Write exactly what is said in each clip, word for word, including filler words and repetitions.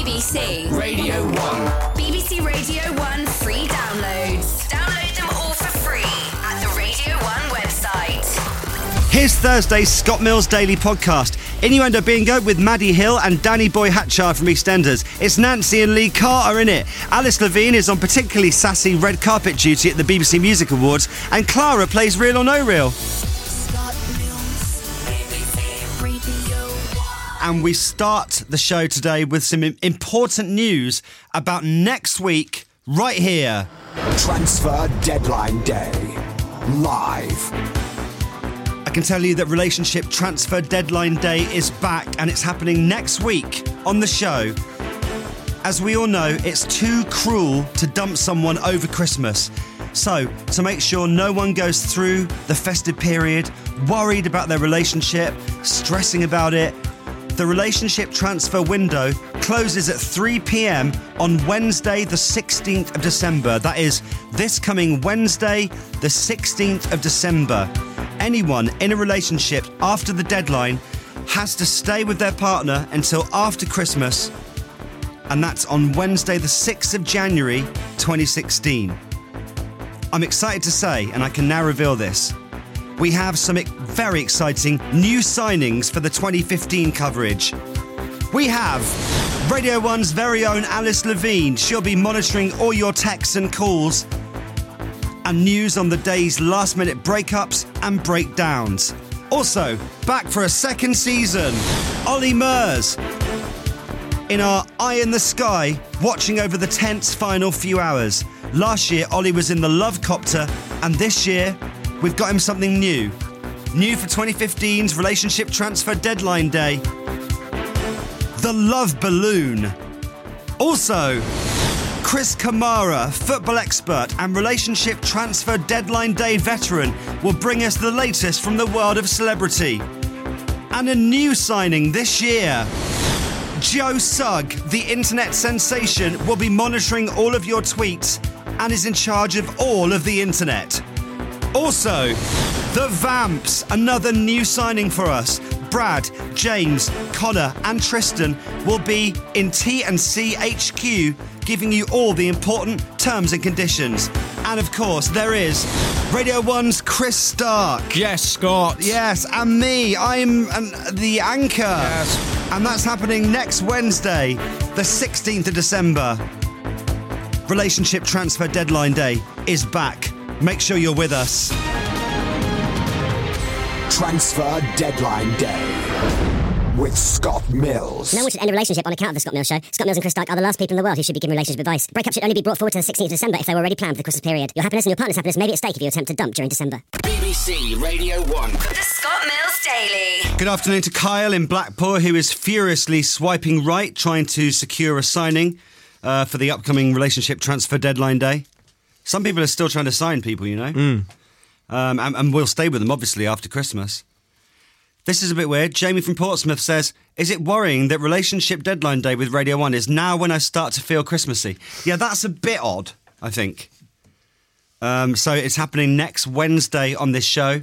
B C Radio one. B B C Radio one free downloads. Download them all for free at the Radio one website. Here's Thursday's Scott Mills Daily Podcast. Innuendo Bingo with Maddie Hill and Danny Boy Hatchard from EastEnders. It's Nancy and Lee Carter in it. Alice Levine is on particularly sassy red carpet duty at the B B C Music Awards, and Clara plays Real or No Real. And we start the show today with some important news about next week, right here. Transfer Deadline Day. Live. I can tell you that Relationship Transfer Deadline Day is back, and it's happening next week on the show. As we all know, it's too cruel to dump someone over Christmas. So, to make sure no one goes through the festive period, worried about their relationship, stressing about it, the relationship transfer window closes at three p.m. on Wednesday the sixteenth of December. That is this coming Wednesday the sixteenth of December. Anyone in a relationship after the deadline has to stay with their partner until after Christmas, and that's on Wednesday the sixth of January twenty sixteen. I'm excited to say, and I can now reveal this, we have some very exciting new signings for the twenty fifteen coverage. We have Radio one's very own Alice Levine. She'll be monitoring all your texts and calls, and news on the day's last-minute breakups and breakdowns. Also, back for a second season, Ollie Murs in our Eye in the Sky, watching over the tense final few hours. Last year, Ollie was in the Love Copter, and this year, we've got him something new. New for twenty fifteen's Relationship Transfer Deadline Day. The Love Balloon. Also, Chris Kamara, football expert and Relationship Transfer Deadline Day veteran, will bring us the latest from the world of celebrity. And a new signing this year. Joe Sugg, the internet sensation, will be monitoring all of your tweets and is in charge of all of the internet. Also, The Vamps, another new signing for us. Brad, James, Connor and Tristan will be in T and C H Q, giving you all the important terms and conditions. And of course, there is Radio one's Chris Stark. Yes, Scott. Yes, and me. I'm an, the anchor. Yes. And that's happening next Wednesday, the sixteenth of December. Relationship Transfer Deadline Day is back. Make sure you're with us. Transfer Deadline Day with Scott Mills. No one should end a relationship on account of the Scott Mills Show. Scott Mills and Chris Stark are the last people in the world who should be giving relationship advice. Breakup should only be brought forward to the sixteenth of December if they were already planned for the Christmas period. Your happiness and your partner's happiness may be at stake if you attempt to dump during December. B B C Radio one. The Scott Mills Daily. Good afternoon to Kyle in Blackpool, who is furiously swiping right, trying to secure a signing uh, for the upcoming Relationship Transfer Deadline Day. Some people are still trying to sign people, you know. Mm. Um, and, and we'll stay with them, obviously, after Christmas. This is a bit weird. Jamie from Portsmouth says, is it worrying that Relationship Deadline Day with Radio one is now when I start to feel Christmassy? Yeah, that's a bit odd, I think. Um, so it's happening next Wednesday on this show.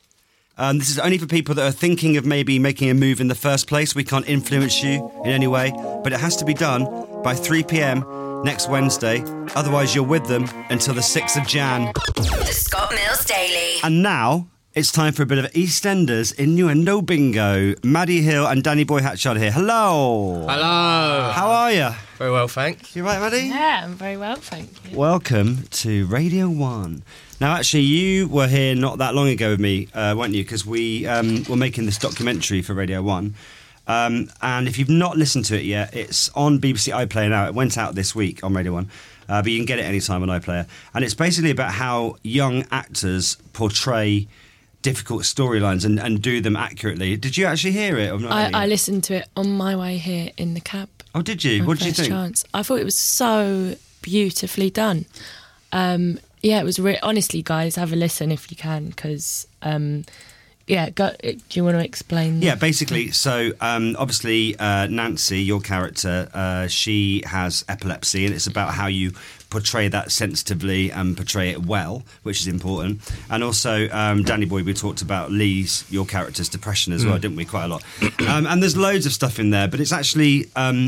Um, this is only for people that are thinking of maybe making a move in the first place. We can't influence you in any way, but it has to be done by three p.m. next Wednesday. Otherwise, you're with them until the sixth of Jan. The Scott Mills Daily. And now it's time for a bit of EastEnders Innuendo Bingo. Maddie Hill and Danny Boy Hatchard here. Hello. Hello. How are you? Very well, thanks. You right, Maddie? Yeah, I'm very well, thank you. Welcome to Radio one. Now, actually, you were here not that long ago with me, uh, weren't you? Because we um, were making this documentary for Radio one. Um, and if you've not listened to it yet, it's on B B C iPlayer now. It went out this week on Radio one. Uh, but you can get it anytime on iPlayer. And it's basically about how young actors portray difficult storylines and, and do them accurately. Did you actually hear it? Or not I, really? I listened to it on my way here in the cab. Oh, did you? on What did you first think? Chance. I thought it was so beautifully done. Um, yeah, it was re- honestly, guys, have a listen if you can, because um, yeah, go, do you want to explain? Yeah, basically, so um, obviously uh, Nancy, your character, uh, she has epilepsy, and it's about how you portray that sensitively and portray it well, which is important. And also, um, Danny Boy, we talked about Lee's, your character's depression as well, mm. didn't we? Quite a lot. Um, and there's loads of stuff in there, but it's actually... Um,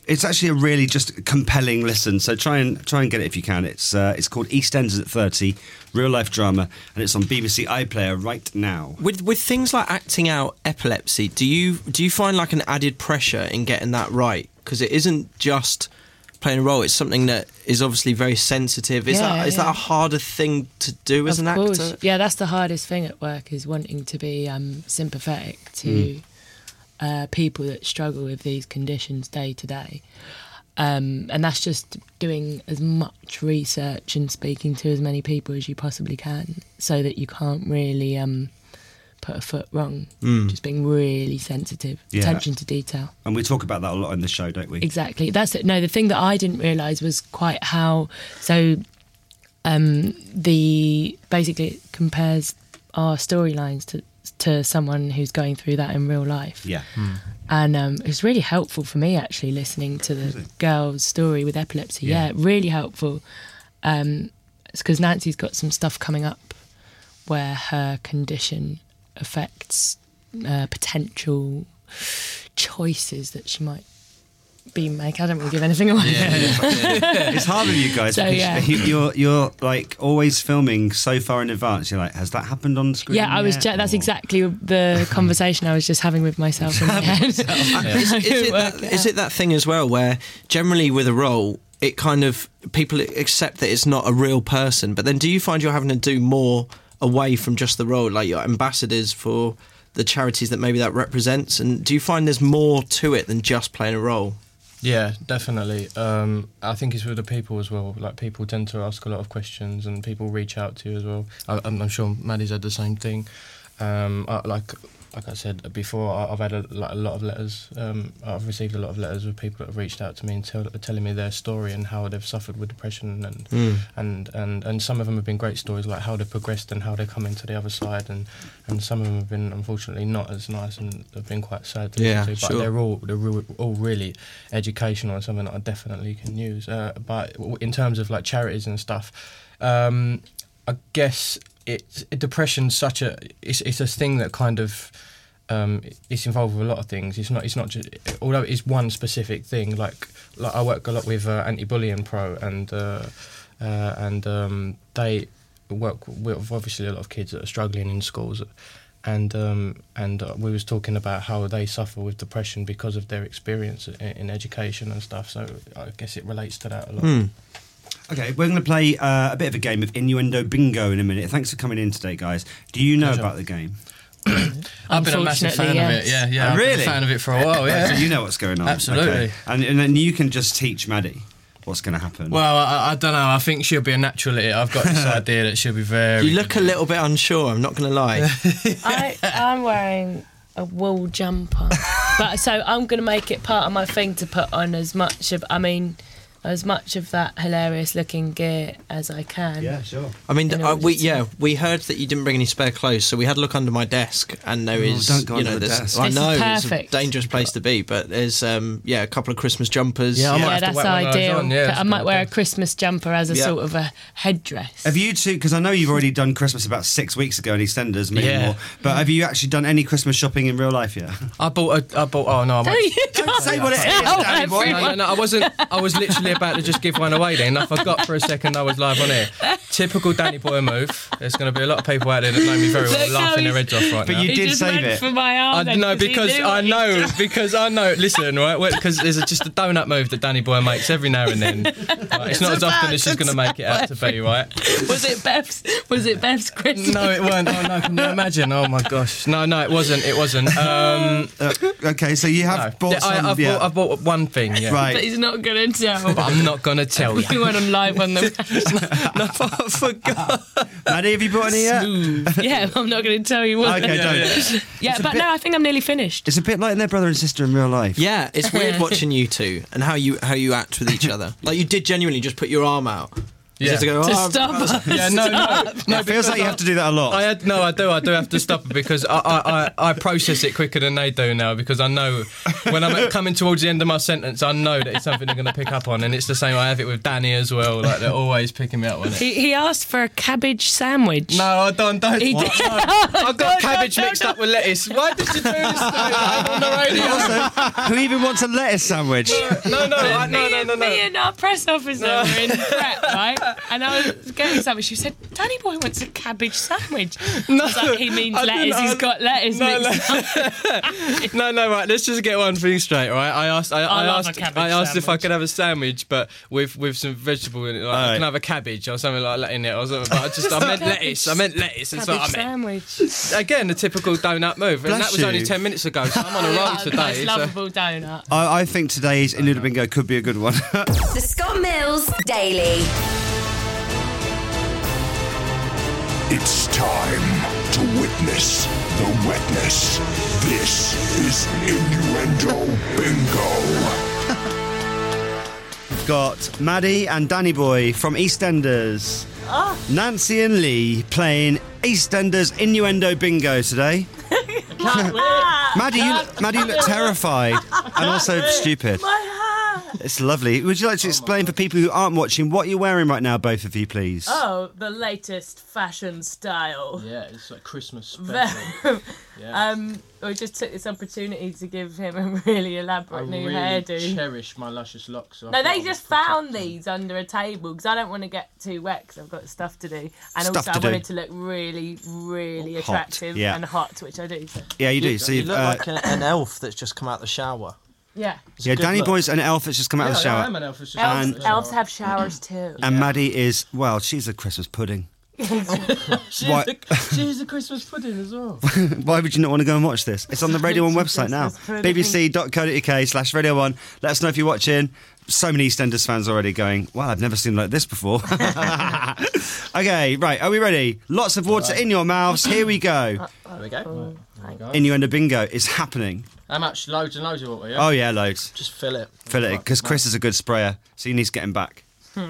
it's actually a really just compelling listen. So try and try and get it if you can. It's uh, it's called EastEnders at thirty, real life drama, and it's on B B C iPlayer right now. With with things like acting out epilepsy, do you do you find like an added pressure in getting that right? Because it isn't just playing a role; it's something that is obviously very sensitive. Is Yeah, that is yeah. that a harder thing to do as Of an course. actor? Yeah, that's the hardest thing at work, is wanting to be um, sympathetic to Mm. uh, people that struggle with these conditions day to day. Um, and that's just doing as much research and speaking to as many people as you possibly can, so that you can't really um, put a foot wrong. Mm. Just being really sensitive, Yeah. attention to detail. And we talk about that a lot on the show, don't we? Exactly. That's it. No, the thing that I didn't realise was quite how. So, um, the basically it compares our storylines to to someone who's going through that in real life. Yeah. And um, it was really helpful for me actually listening to the girl's story with epilepsy. Yeah. Yeah, really helpful. Um, it's because Nancy's got some stuff coming up where her condition affects uh, potential choices that she might be making. I don't really give anything away. It's hard with you guys So, because yeah. you- you're you're like always filming so far in advance. You're like, has that happened on screen? Yeah, I was. yet? Ju- that's Or- exactly the conversation I was just having with myself in my head. Is, is, it Work that, it is out. it that thing as well where generally with a role it kind of people accept that it's not a real person, but then do you find you're having to do more away from just the role, like you're ambassadors for the charities that maybe that represents, and do you find there's more to it than just playing a role? Yeah, definitely. Um, I think it's with the people as well. Like, people tend to ask a lot of questions, and people reach out to you as well. I, I'm, I'm sure Maddie's had the same thing. Um, I, like, like I said before, I, I've had a, like, a lot of letters. Um, I've received a lot of letters of people that have reached out to me and tell, telling me their story and how they've suffered with depression, and Mm. and, and and some of them have been great stories, like how they've progressed and how they come into the other side, and, and some of them have been unfortunately not as nice and have been quite sad to Yeah, listen to. But sure. they're all they're re- all really educational and something that I definitely can use. Uh, but w- in terms of like charities and stuff, um, I guess it's depression's such a it's it's a thing that kind of. Um, it's involved with a lot of things. It's not. It's not just. Although it's one specific thing. Like, like I work a lot with uh, Anti-Bullying Pro, and uh, uh, and um, they work with obviously a lot of kids that are struggling in schools, and um, and uh, we was talking about how they suffer with depression because of their experience in, in education and stuff. So I guess it relates to that a lot. Mm. Okay, we're going to play uh, a bit of a game of Innuendo Bingo in a minute. Thanks for coming in today, guys. Do you know Pleasure. about the game? I've been a massive fan Unfortunately, of it. yes. Yeah, yeah. Oh, I've been really? a fan of it for a while. Yeah. So you know what's going on. Absolutely. Okay. And, and then you can just teach Maddie what's going to happen. Well, I, I don't know. I think she'll be a natural at it. I've got this idea that she'll be very. You look a little bit unsure, I'm not going to lie. I, I'm wearing a wool jumper, but so I'm going to make it part of my thing to put on as much of. I mean, as much of that hilarious looking gear as I can. yeah, sure. I mean, In uh, order we to- yeah, we heard that you didn't bring any spare clothes, so we had a look under my desk, and there is, Oh, don't go you know, under the there's- desk. I This is know it's a perfect. dangerous place to be, but there's um, yeah, a couple of Christmas jumpers. Yeah, I might Yeah, have to that's whack one of those ideal. on, yeah, I might it's wear a good. Christmas jumper as a Yeah. sort of a headdress. Have you two, because I know you've already done Christmas about six weeks ago in EastEnders, maybe Yeah. more, but have you actually done any Christmas shopping in real life yet? I bought. A, I bought. Oh no! I won't- Don't say what it is, tell Danny boy. everyone. No, no, no, I wasn't. I was literally about to just give one away then. I forgot for a second I was live on air. Typical Danny Boy move. There's going to be a lot of people out there that know me very well Look how laughing their he's- heads off right But now. you He did just save went it. for my arm. I then know he because knew I what he know was because I know. Listen, right? Because there's a, just a donut move that Danny Boy makes every now and then. Right, it's not as often as she's going to make it out to be, right? Was it Beth's? Was it Beth's Christmas? No, it weren't. Oh no! Can you imagine? Oh my gosh! No, no, it wasn't. It wasn't. Um, Uh, okay, so you have no. bought I, some... I've, yeah. bought, I've bought one thing. Yeah. Right. But he's not going to tell. But I'm not going to tell you. We went on live on the. No, I forgot. Maddie, have you bought any yet? Yeah, I'm not going to tell you what. Okay, Yeah, don't. yeah It's a but bit- no, I think I'm nearly finished. It's a bit like their brother and sister in real life. Yeah, it's weird watching you two and how you how you act with each other. Like you did genuinely just put your arm out. Yeah. Just to go, To oh, stop us. Yeah, no, no, no. It feels like you have to do that a lot. I had, no, I do. I do have to stop it because I, I, I, I process it quicker than they do now because I know when I'm coming towards the end of my sentence, I know that it's something they're going to pick up on, and it's the same. I have it with Danny as well. Like they're always picking me up on it. He, he asked for a cabbage sandwich. No, I don't. Don't. He What? did. No. I got No, cabbage no, no, mixed no. up with lettuce. Why did you do this to me? I'm on the radio. Also, who even wants a lettuce sandwich? No, no, I, no, me, no, no, no. me and our press officer were in prep, right? And I was getting something. She said, Danny Boy wants a cabbage sandwich. No, I was like, he means I lettuce. didn't- He's I- got lettuce No, mixed up. no, no, right. Let's just get one thing straight, right? I asked, I, I, I love a asked, cabbage I asked if I sandwich. could have a sandwich, but with with some vegetable in it. Like, I Alright. can have a cabbage or something like that in it, or something. But I just, I meant lettuce. I meant lettuce. That's what I Cabbage meant. sandwich. Again, the typical donut move, and Bless that was only you. ten minutes ago. So I'm on a roll Oh, today. nice, so- lovable donut. I, I think today's Inuda Bingo could be a good one. The Scott Mills Daily. It's time to witness the wetness. This is Innuendo Bingo. We've got Maddie and Danny Boy from EastEnders. Nancy and Lee playing EastEnders Innuendo Bingo today. Maddie, you look, Maddie, you look terrified and also stupid. It's lovely. Would you like to explain for people who aren't watching what you're wearing right now, both of you, please? Oh, the latest fashion style. Yeah, it's like Christmas Very- special. Yeah. um, we just took this opportunity to give him a really elaborate I new really hairdo. cherish my luscious locks. So I No, thought I they would just protect found them. these under a table because I don't want to get too wet because I've got stuff to do. And Stuff also, to I do. wanted to look really, really Hot, attractive yeah. and hot, which I do. So. Yeah, you do. You, So you you've, look uh, like an, an elf that's just come out the shower. Yeah. It's a yeah, good Danny look. Boy's an elf that's just come out Yeah, of the yeah, I shower. am an elf. It's just Elves, And- a elves shower. have showers too. And Maddie is, well, she's a Christmas pudding. She's, Why- a, she's a Christmas pudding as well. Why would you not want to go and watch this? It's on the Radio one website now. Christmas pudding. bbc.co.uk slash Radio one. Let us know if you're watching. So many EastEnders fans already going, wow, I've never seen like this before. Okay, right, are we ready? Lots of water in your mouths. Here we go. There we go. There we go. Innuendo Bingo is happening. How much? Loads and loads of water, yeah? Oh, yeah, loads. Just fill it. Fill it, because Chris is a good sprayer, so you need to get him back.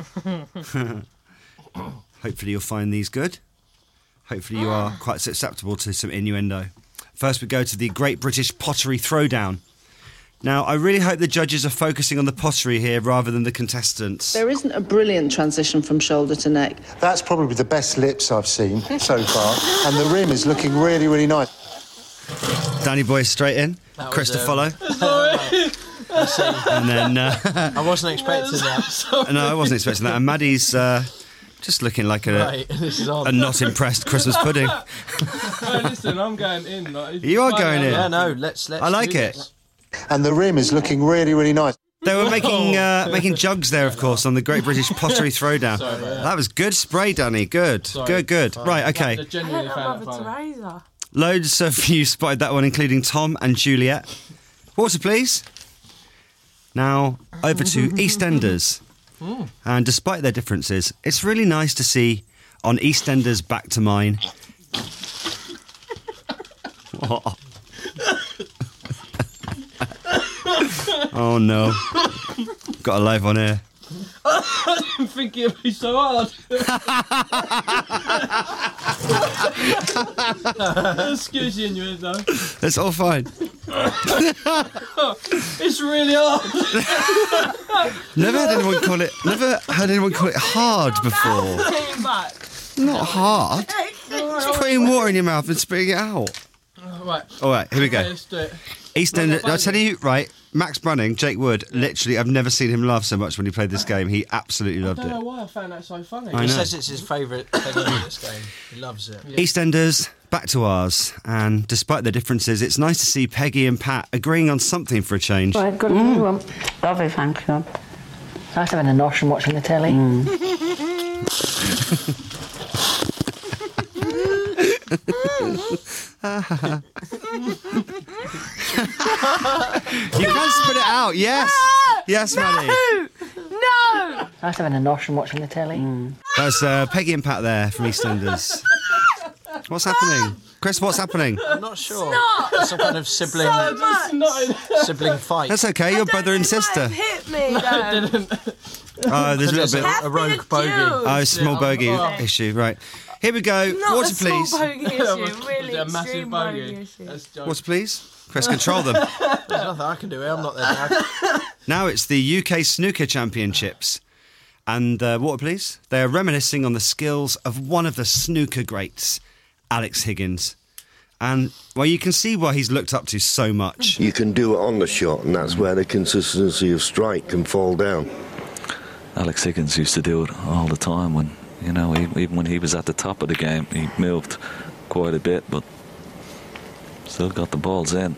Hopefully you'll find these good. Hopefully you are quite susceptible to some innuendo. First we go to the Great British Pottery Throwdown. Now, I really hope the judges are focusing on the pottery here rather than the contestants. There isn't a brilliant transition from shoulder to neck. That's probably the best lips I've seen so far, and the rim is looking really, really nice. Danny Boy straight in, That Chris was, to um, follow. And then, uh, I wasn't expecting that. no, I wasn't expecting that. And Maddie's uh, just looking like a, Right, this is on. a not impressed Christmas pudding. No, listen, I'm going in. Like, You are going in. Yeah, no, let's let's. I like do it. this. And the rim is looking really, really nice. They were making uh, making jugs there, of course, on the Great British Pottery Throwdown. Sorry about that. That was good spray, Danny. Good, Sorry. good, good. Right, okay. They're I genuinely don't found know it Mother funny. Teresa. Loads of you spotted that one, including Tom and Juliet. Water, please. Now, over to EastEnders. And despite their differences, it's really nice to see on EastEnders Back to Mine. What? Oh no. Got a live on air. I didn't think it'd be so hard. Excuse you, innuendo. It's all fine. It's really hard. Never had anyone call it. Never had anyone call it hard before. Too much. Not hard. Just putting water in your mouth and spitting it out. Right, All right, here we go. let's do it. EastEnders. I'll tell you, right, Max Brunning, Jake Wood, literally, I've never seen him laugh so much when he played this game. He absolutely I loved don't know it. why I found that so funny. I He know. says it's his favourite thing in this game. He loves it. EastEnders, back to ours. And despite the differences, it's nice to see Peggy and Pat agreeing on something for a change. Right, good one. Lovely, thank you. Nice having a nosh and watching the telly. You can spit it out, yes. Yes, Maddie. No! Nice having a nosh and watching the telly. That's uh, Peggy and Pat there from EastEnders. What's happening? Chris, what's happening? I'm not sure. Snot! Some kind of sibling So much. sibling fight. That's okay, you're brother and sister. Hit me, though. Oh, there's a little bit. Have a rogue been bogey. accused. Oh, small bogey Oh. issue, right. Here we go. Not Water, a small please. bogey issue, really a massive extreme bogey. bogey issue. That's joke. Water, please. Chris, control them. There's nothing I can do here. I'm not their dad. Now it's the U K Snooker Championships. And uh, water, please. They are reminiscing on the skills of one of the snooker greats, Alex Higgins. And, well, you can see why he's looked up to so much. You can do it on the shot, and that's where the consistency of strike can fall down. Alex Higgins used to do it all the time when, you know, even when he was at the top of the game, he moved quite a bit, but still got the balls in.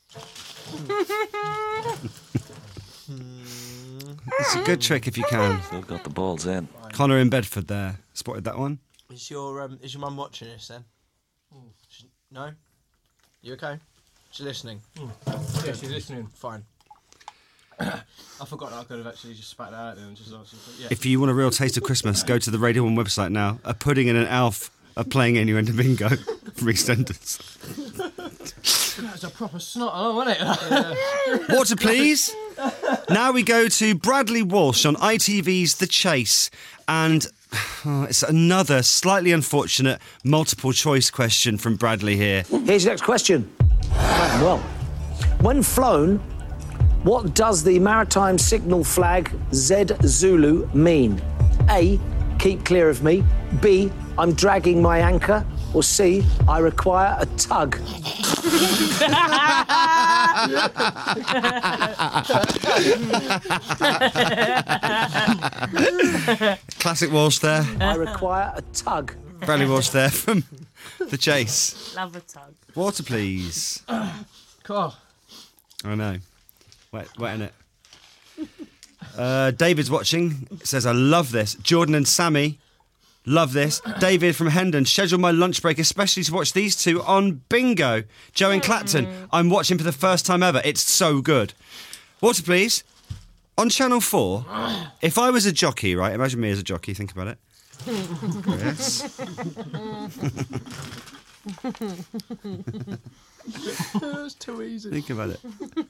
It's a good trick if you can. Still got the balls in. Connor in Bedford there. Spotted that one? Is your um, is your mum watching this then? She's, no? You okay? She's listening. Yeah, she's listening. Fine. I forgot that I could have actually just spat that out there and just asked. Yeah. If you want a real taste of Christmas, go to the Radio one website now. A pudding and an Alf are playing Innuendo Bingo for EastEnders. That's a proper snot, oh, isn't it? Water, please. Now we go to Bradley Walsh on I T V's The Chase. And oh, it's another slightly unfortunate multiple choice question from Bradley here. Here's your next question. Well, when flown, what does the maritime signal flag Z Zulu mean? A, keep clear of me. B, I'm dragging my anchor. Or C, I require a tug. Classic Walsh there. I require a tug. Bradley Walsh there from The Chase. Love a tug. Water, please. Cool. I know. Wet, wet in it. Uh, David's watching. Says, I love this. Jordan and Sammy, love this. David from Hendon, schedule my lunch break especially to watch these two on Bingo. Joe in Clapton, I'm watching for the first time ever. It's so good. Water, please. On Channel four, if I was a jockey, right, imagine me as a jockey, think about it. Yes. That's too easy. Think about it.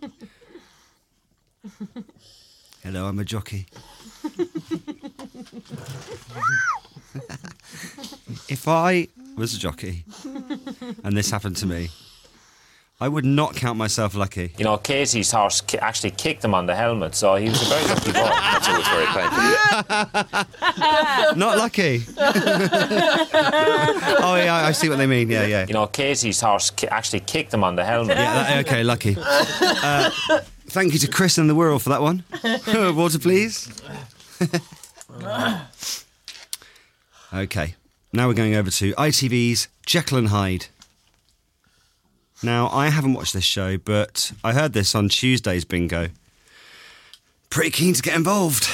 Hello, I'm a jockey. If I was a jockey and this happened to me, I would not count myself lucky. You know, Casey's horse ki- actually kicked him on the helmet, so he was a very lucky boy. That's always very painful. Not lucky. Oh, yeah, I see what they mean. Yeah, yeah. You know, Casey's horse ki- actually kicked him on the helmet. Yeah, that, okay, lucky. Uh, thank you to Chris and the Whirl for that one. Water, please. Okay, now we're going over to I T V's Jekyll and Hyde. Now, I haven't watched this show, but I heard this on Tuesday's Bingo. Pretty keen to get involved.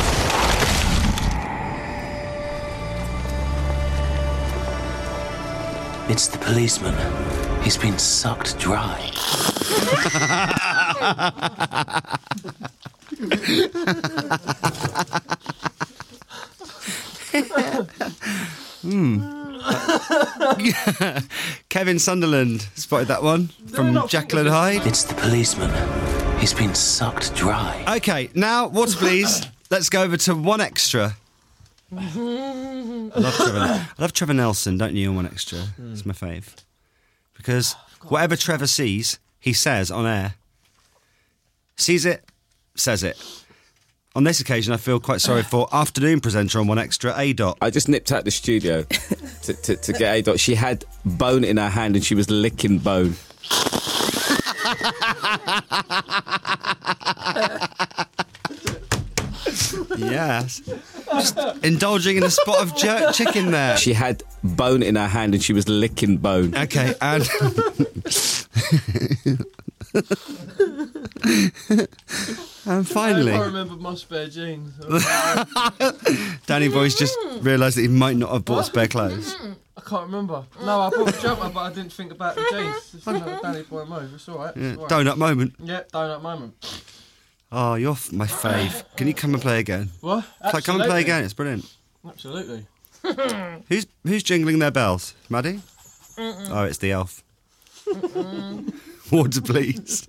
It's the policeman. He's been sucked dry. Hmm. Kevin Sunderland spotted that one from Jekyll and Hyde. It's the policeman. He's been sucked dry. Okay, now, water please. Let's go over to One Extra. I love Trevor, I love Trevor Nelson, don't you, on One Extra? Mm. It's my fave. Because whatever Trevor sees, he says on air. Sees it, says it. On this occasion, I feel quite sorry for afternoon presenter on One Extra, A Dot. I just nipped out the studio to, to, to get A Dot. She had bone in her hand and she was licking bone. Yes. Just indulging in a spot of jerk chicken there. She had bone in her hand and she was licking bone. Okay, and... And finally... I remember my spare jeans. Danny Boy's just realised that he might not have bought spare clothes. I can't remember. No, I bought a jumper, but I didn't think about the jeans. It's another Danny Boy move. It's all right. Yeah, It's all right. donut moment. Yeah, donut moment. Oh, you're f- my fave. Can you come and play again? What? Play- Come and play Absolutely. again, it's brilliant. Absolutely. Who's who's jingling their bells? Maddie? Mm-mm. Oh, it's the elf. Water, please.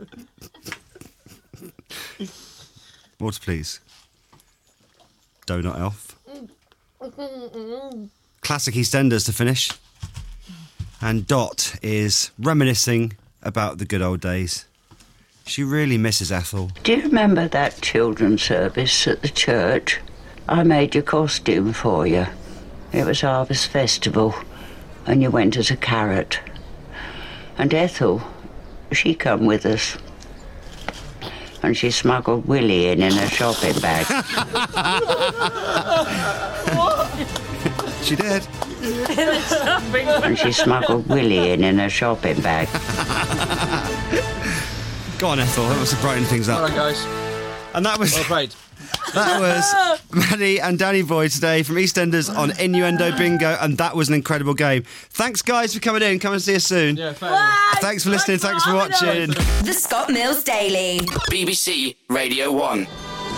Water, please. Donut elf. Classic EastEnders to finish. And Dot is reminiscing about the good old days. She really misses Ethel. Do you remember that children's service at the church? I made your costume for you. It was Harvest Festival, and you went as a carrot. And Ethel, she come with us. And she smuggled Willie in in a shopping bag. She did. And she smuggled Willie in in a shopping bag. Go on, Ethel. That was to brighten things up. All right, guys. And that was Well played. that was Maddie and Danny Boy today from EastEnders on Innuendo Bingo, and that was an incredible game. Thanks, guys, for coming in. Come and see us soon. Yeah, thanks for listening. Thanks for watching. The Scott Mills Daily. B B C Radio one.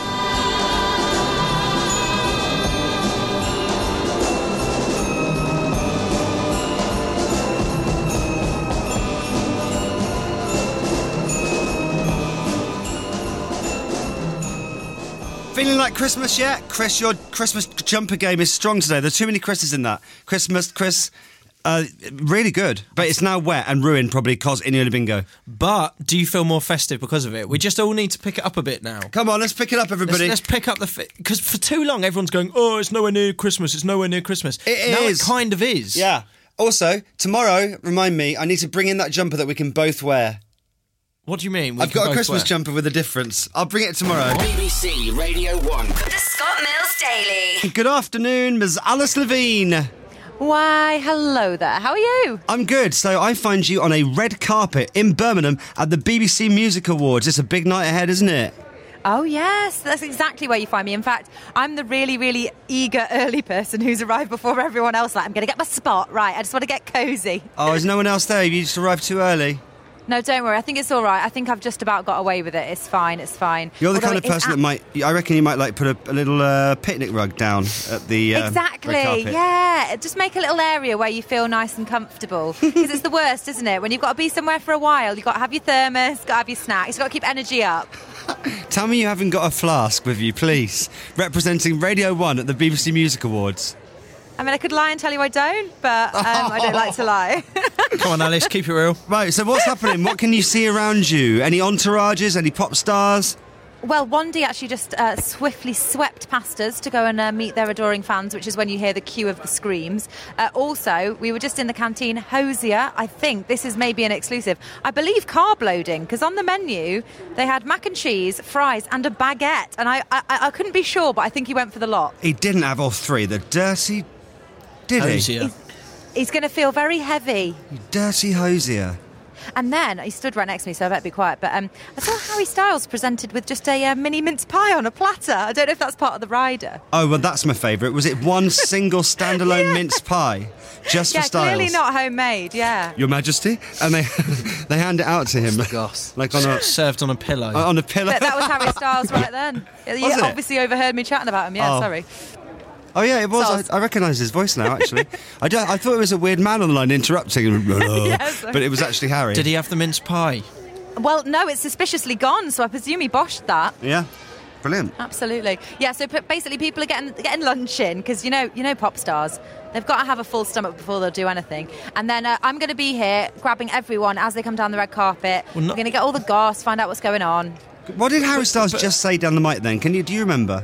Feeling like Christmas yet? Chris, your Christmas jumper game is strong today. There's too many Chris's in that. Christmas, Chris, uh, really good. But it's now wet and ruined probably because Innuendo Bingo. But do you feel more festive because of it? We just all need to pick it up a bit now. Come on, let's pick it up, everybody. Let's, let's pick up the... Because for too long, everyone's going, oh, it's nowhere near Christmas, it's nowhere near Christmas. It now is. it kind of is. Yeah. Also, tomorrow, remind me, I need to bring in that jumper that we can both wear. What do you mean? We I've can got a both Christmas wear? jumper with a difference. I'll bring it tomorrow. B B C Radio one. The Scott Mills Daily. Good afternoon, Miz Alice Levine. Why, hello there. How are you? I'm good. So I find you on a red carpet in Birmingham at the B B C Music Awards. It's a big night ahead, isn't it? Oh, yes, that's exactly where you find me. In fact, I'm the really, really eager early person who's arrived before everyone else. Like, I'm going to get my spot. Right, I just want to get cosy. Oh, is no one else there? You just arrived too early. No, don't worry. I think it's all right. I think I've just about got away with it. It's fine. It's fine. You're the Although kind of it is person ab- that might... I reckon you might, like, put a, a little uh, picnic rug down at the uh, Exactly, red carpet. yeah. Just make a little area where you feel nice and comfortable. Because it's the worst, isn't it? When you've got to be somewhere for a while, you've got to have your thermos, got to have your snacks, you've got to keep energy up. Tell me you haven't got a flask with you, please. Representing Radio one at the B B C Music Awards. I mean, I could lie and tell you I don't, but um, I don't like to lie. Come on, Alice, keep it real. Right, so what's happening? What can you see around you? Any entourages? Any pop stars? Well, Wandy actually just uh, swiftly swept past us to go and uh, meet their adoring fans, which is when you hear the cue of the screams. Uh, also, we were just in the canteen. Hosier, I think this is maybe an exclusive. I believe carb loading, because on the menu they had mac and cheese, fries, and a baguette. And I, I, I couldn't be sure, but I think he went for the lot. He didn't have all three. The dirty... Did he? Hosier. He's, he's going to feel very heavy. You dirty hosier. And then, he stood right next to me, so I better be quiet, but um, I saw Harry Styles presented with just a uh, mini mince pie on a platter. I don't know if that's part of the rider. Oh, well, that's my favourite. Was it one single standalone Yeah. mince pie? Just yeah, for Styles? clearly not homemade, yeah. Your Majesty? And they they hand it out to him. Goss. Like on a... Served on a pillow. Uh, on a pillow. But that was Harry Styles right then. You Was it? obviously overheard me chatting about him, yeah, Oh. sorry. Oh, yeah, it was. Styles. I, I recognise his voice now, actually. I, don't, I thought it was a weird man on the line interrupting. Yeah, sorry. But it was actually Harry. Did he have the mince pie? Well, no, it's suspiciously gone, so I presume he boshed that. Yeah. Brilliant. Absolutely. Yeah, so p- basically people are getting getting lunch in, because, you know, you know pop stars. They've got to have a full stomach before they'll do anything. And then uh, I'm going to be here grabbing everyone as they come down the red carpet. Well, not- We're going to get all the goss, find out what's going on. What did Harry Styles just say down the mic then? Can you? Do you remember?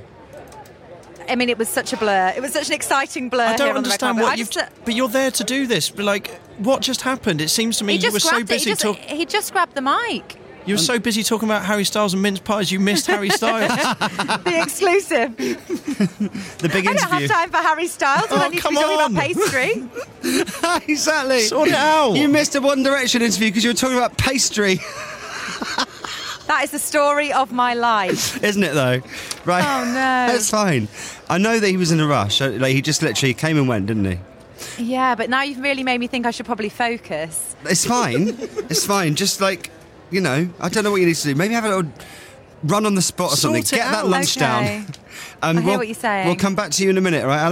I mean, it was such a blur. It was such an exciting blur. I don't here on the red understand carpet. what I you've... just, uh, But you're there to do this. But, like, what just happened? It seems to me he you just were so grabbed it. busy He just, talking... he just grabbed the mic. You were so busy talking about Harry Styles and mince pies, you missed Harry Styles. The exclusive. The big I don't have interview. time for Harry Styles when Oh, I need to come be talking on. about pastry. Exactly. Sort it out. You missed a One Direction interview because you were talking about pastry. That is the story of my life. Isn't it, though? Right. Oh, no. That's fine. I know that he was in a rush. So, like, he just literally came and went, didn't he? Yeah, but now you've really made me think I should probably focus. It's fine. It's fine. Just, like, you know, I don't know what you need to do. Maybe have a little run on the spot or Sort something. it Get that out. lunch Okay. down. Um, I hear we'll, what you're saying. We'll come back to you in a minute, all right, Alice?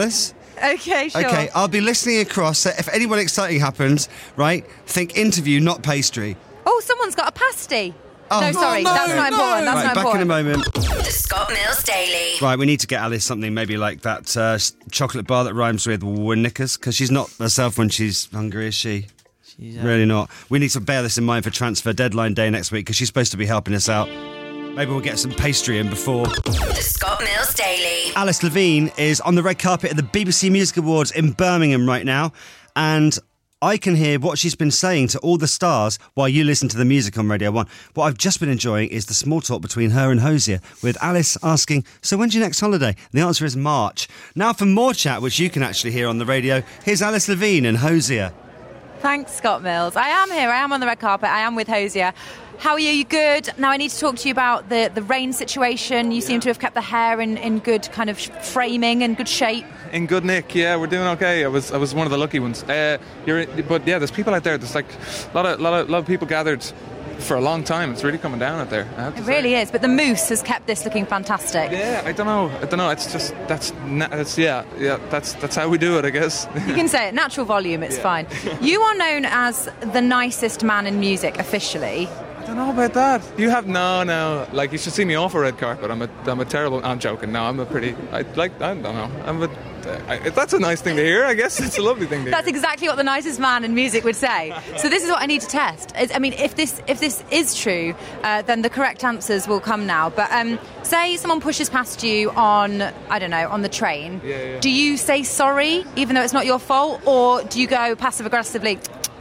Okay, sure. Okay, I'll be listening across. So if anyone exciting happens, right, think interview, not pastry. Oh, someone's got a pasty. Oh. No, sorry, Oh, no, that's not no. important. That's Right, not back important. in a moment. The Scott Mills Daily. Right, we need to get Alice something maybe like that uh, s- chocolate bar that rhymes with Winnickers, because she's not herself when she's hungry, is she? She's, uh, Really not. We need to bear this in mind for transfer deadline day next week, because she's supposed to be helping us out. Maybe we'll get some pastry in before. The Scott Mills Daily. Alice Levine is on the red carpet at the B B C Music Awards in Birmingham right now, and I can hear what she's been saying to all the stars while you listen to the music on Radio one. What I've just been enjoying is the small talk between her and Hosier, with Alice asking, so when's your next holiday? The answer is March. Now for more chat, which you can actually hear on the radio, here's Alice Levine and Hosier. Thanks, Scott Mills. I am here. I am on the red carpet. I am with Hosier. How are you? You good? Now I need to talk to you about the, the rain situation. You seem to have kept the hair in, in good kind of framing and good shape. In good nick, yeah, we're doing okay. I was I was one of the lucky ones. Uh, you're, but yeah, there's people out there. There's like a lot of lot of lot of people gathered for a long time. It's really coming down out there. I have to It say. really is. But the mousse has kept this looking fantastic. Yeah, I don't know. I don't know. It's just that's na- that's yeah yeah that's that's how we do it, I guess. You can say it. Natural volume. It's fine. You are known as the nicest man in music officially. I don't know about that. You have no, no. Like you should see me off a red carpet. I'm a, I'm a terrible. I'm joking. No, I'm a pretty. I like. I don't know. I'm a. I, that's a nice thing to hear. I guess it's a lovely thing to That's hear. exactly what the nicest man in music would say. So this is what I need to test. It's, I mean, if this if this is true, uh, then the correct answers will come now. But um, say someone pushes past you on, I don't know, on the train. Yeah, yeah. Do you say sorry, even though it's not your fault, or do you go passive aggressively?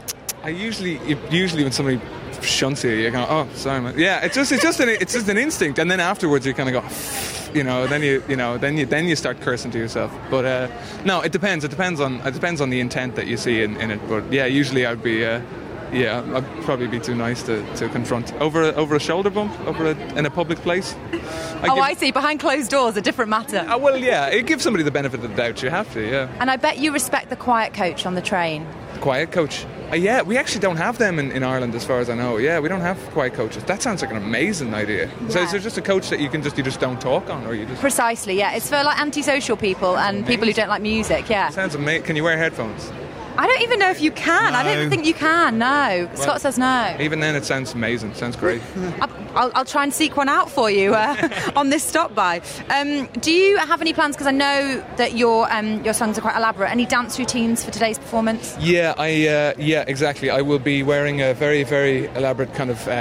I usually, usually when somebody shunts you, you go, oh, sorry, man. Yeah, it's just, it's just an, it's just an instinct, and then afterwards you kind of go, you know, then you, you know, then you, then you start cursing to yourself. But uh, no, it depends. It depends on, it depends on the intent that you see in, in it. But yeah, usually I'd be, uh, yeah, I'd probably be too nice to, to confront over a, over a shoulder bump, over a, in a public place. I oh, give- I see. Behind closed doors, a different matter. Uh, well, yeah, it gives somebody the benefit of the doubt. You have to, yeah. And I bet you respect the quiet coach on the train. Quiet coach. Uh, yeah, we actually don't have them in, in Ireland, as far as I know. Yeah, we don't have quiet coaches. That sounds like an amazing idea. So Yeah. is there just a coach that you can just you just don't talk on, or you just? Precisely, yeah. It's for like antisocial people and people who don't like music, yeah. Sounds amazing. Can you wear headphones? I don't even know if you can. I No. don't think you can, no. Well, Scott says no. Even then, it sounds amazing. Sounds great. I'll, I'll try and seek one out for you uh, on this stop by. Um, do you have any plans? Because I know that your um, your songs are quite elaborate. Any dance routines for today's performance? Yeah, I uh, yeah exactly. I will be wearing a very very elaborate kind of uh,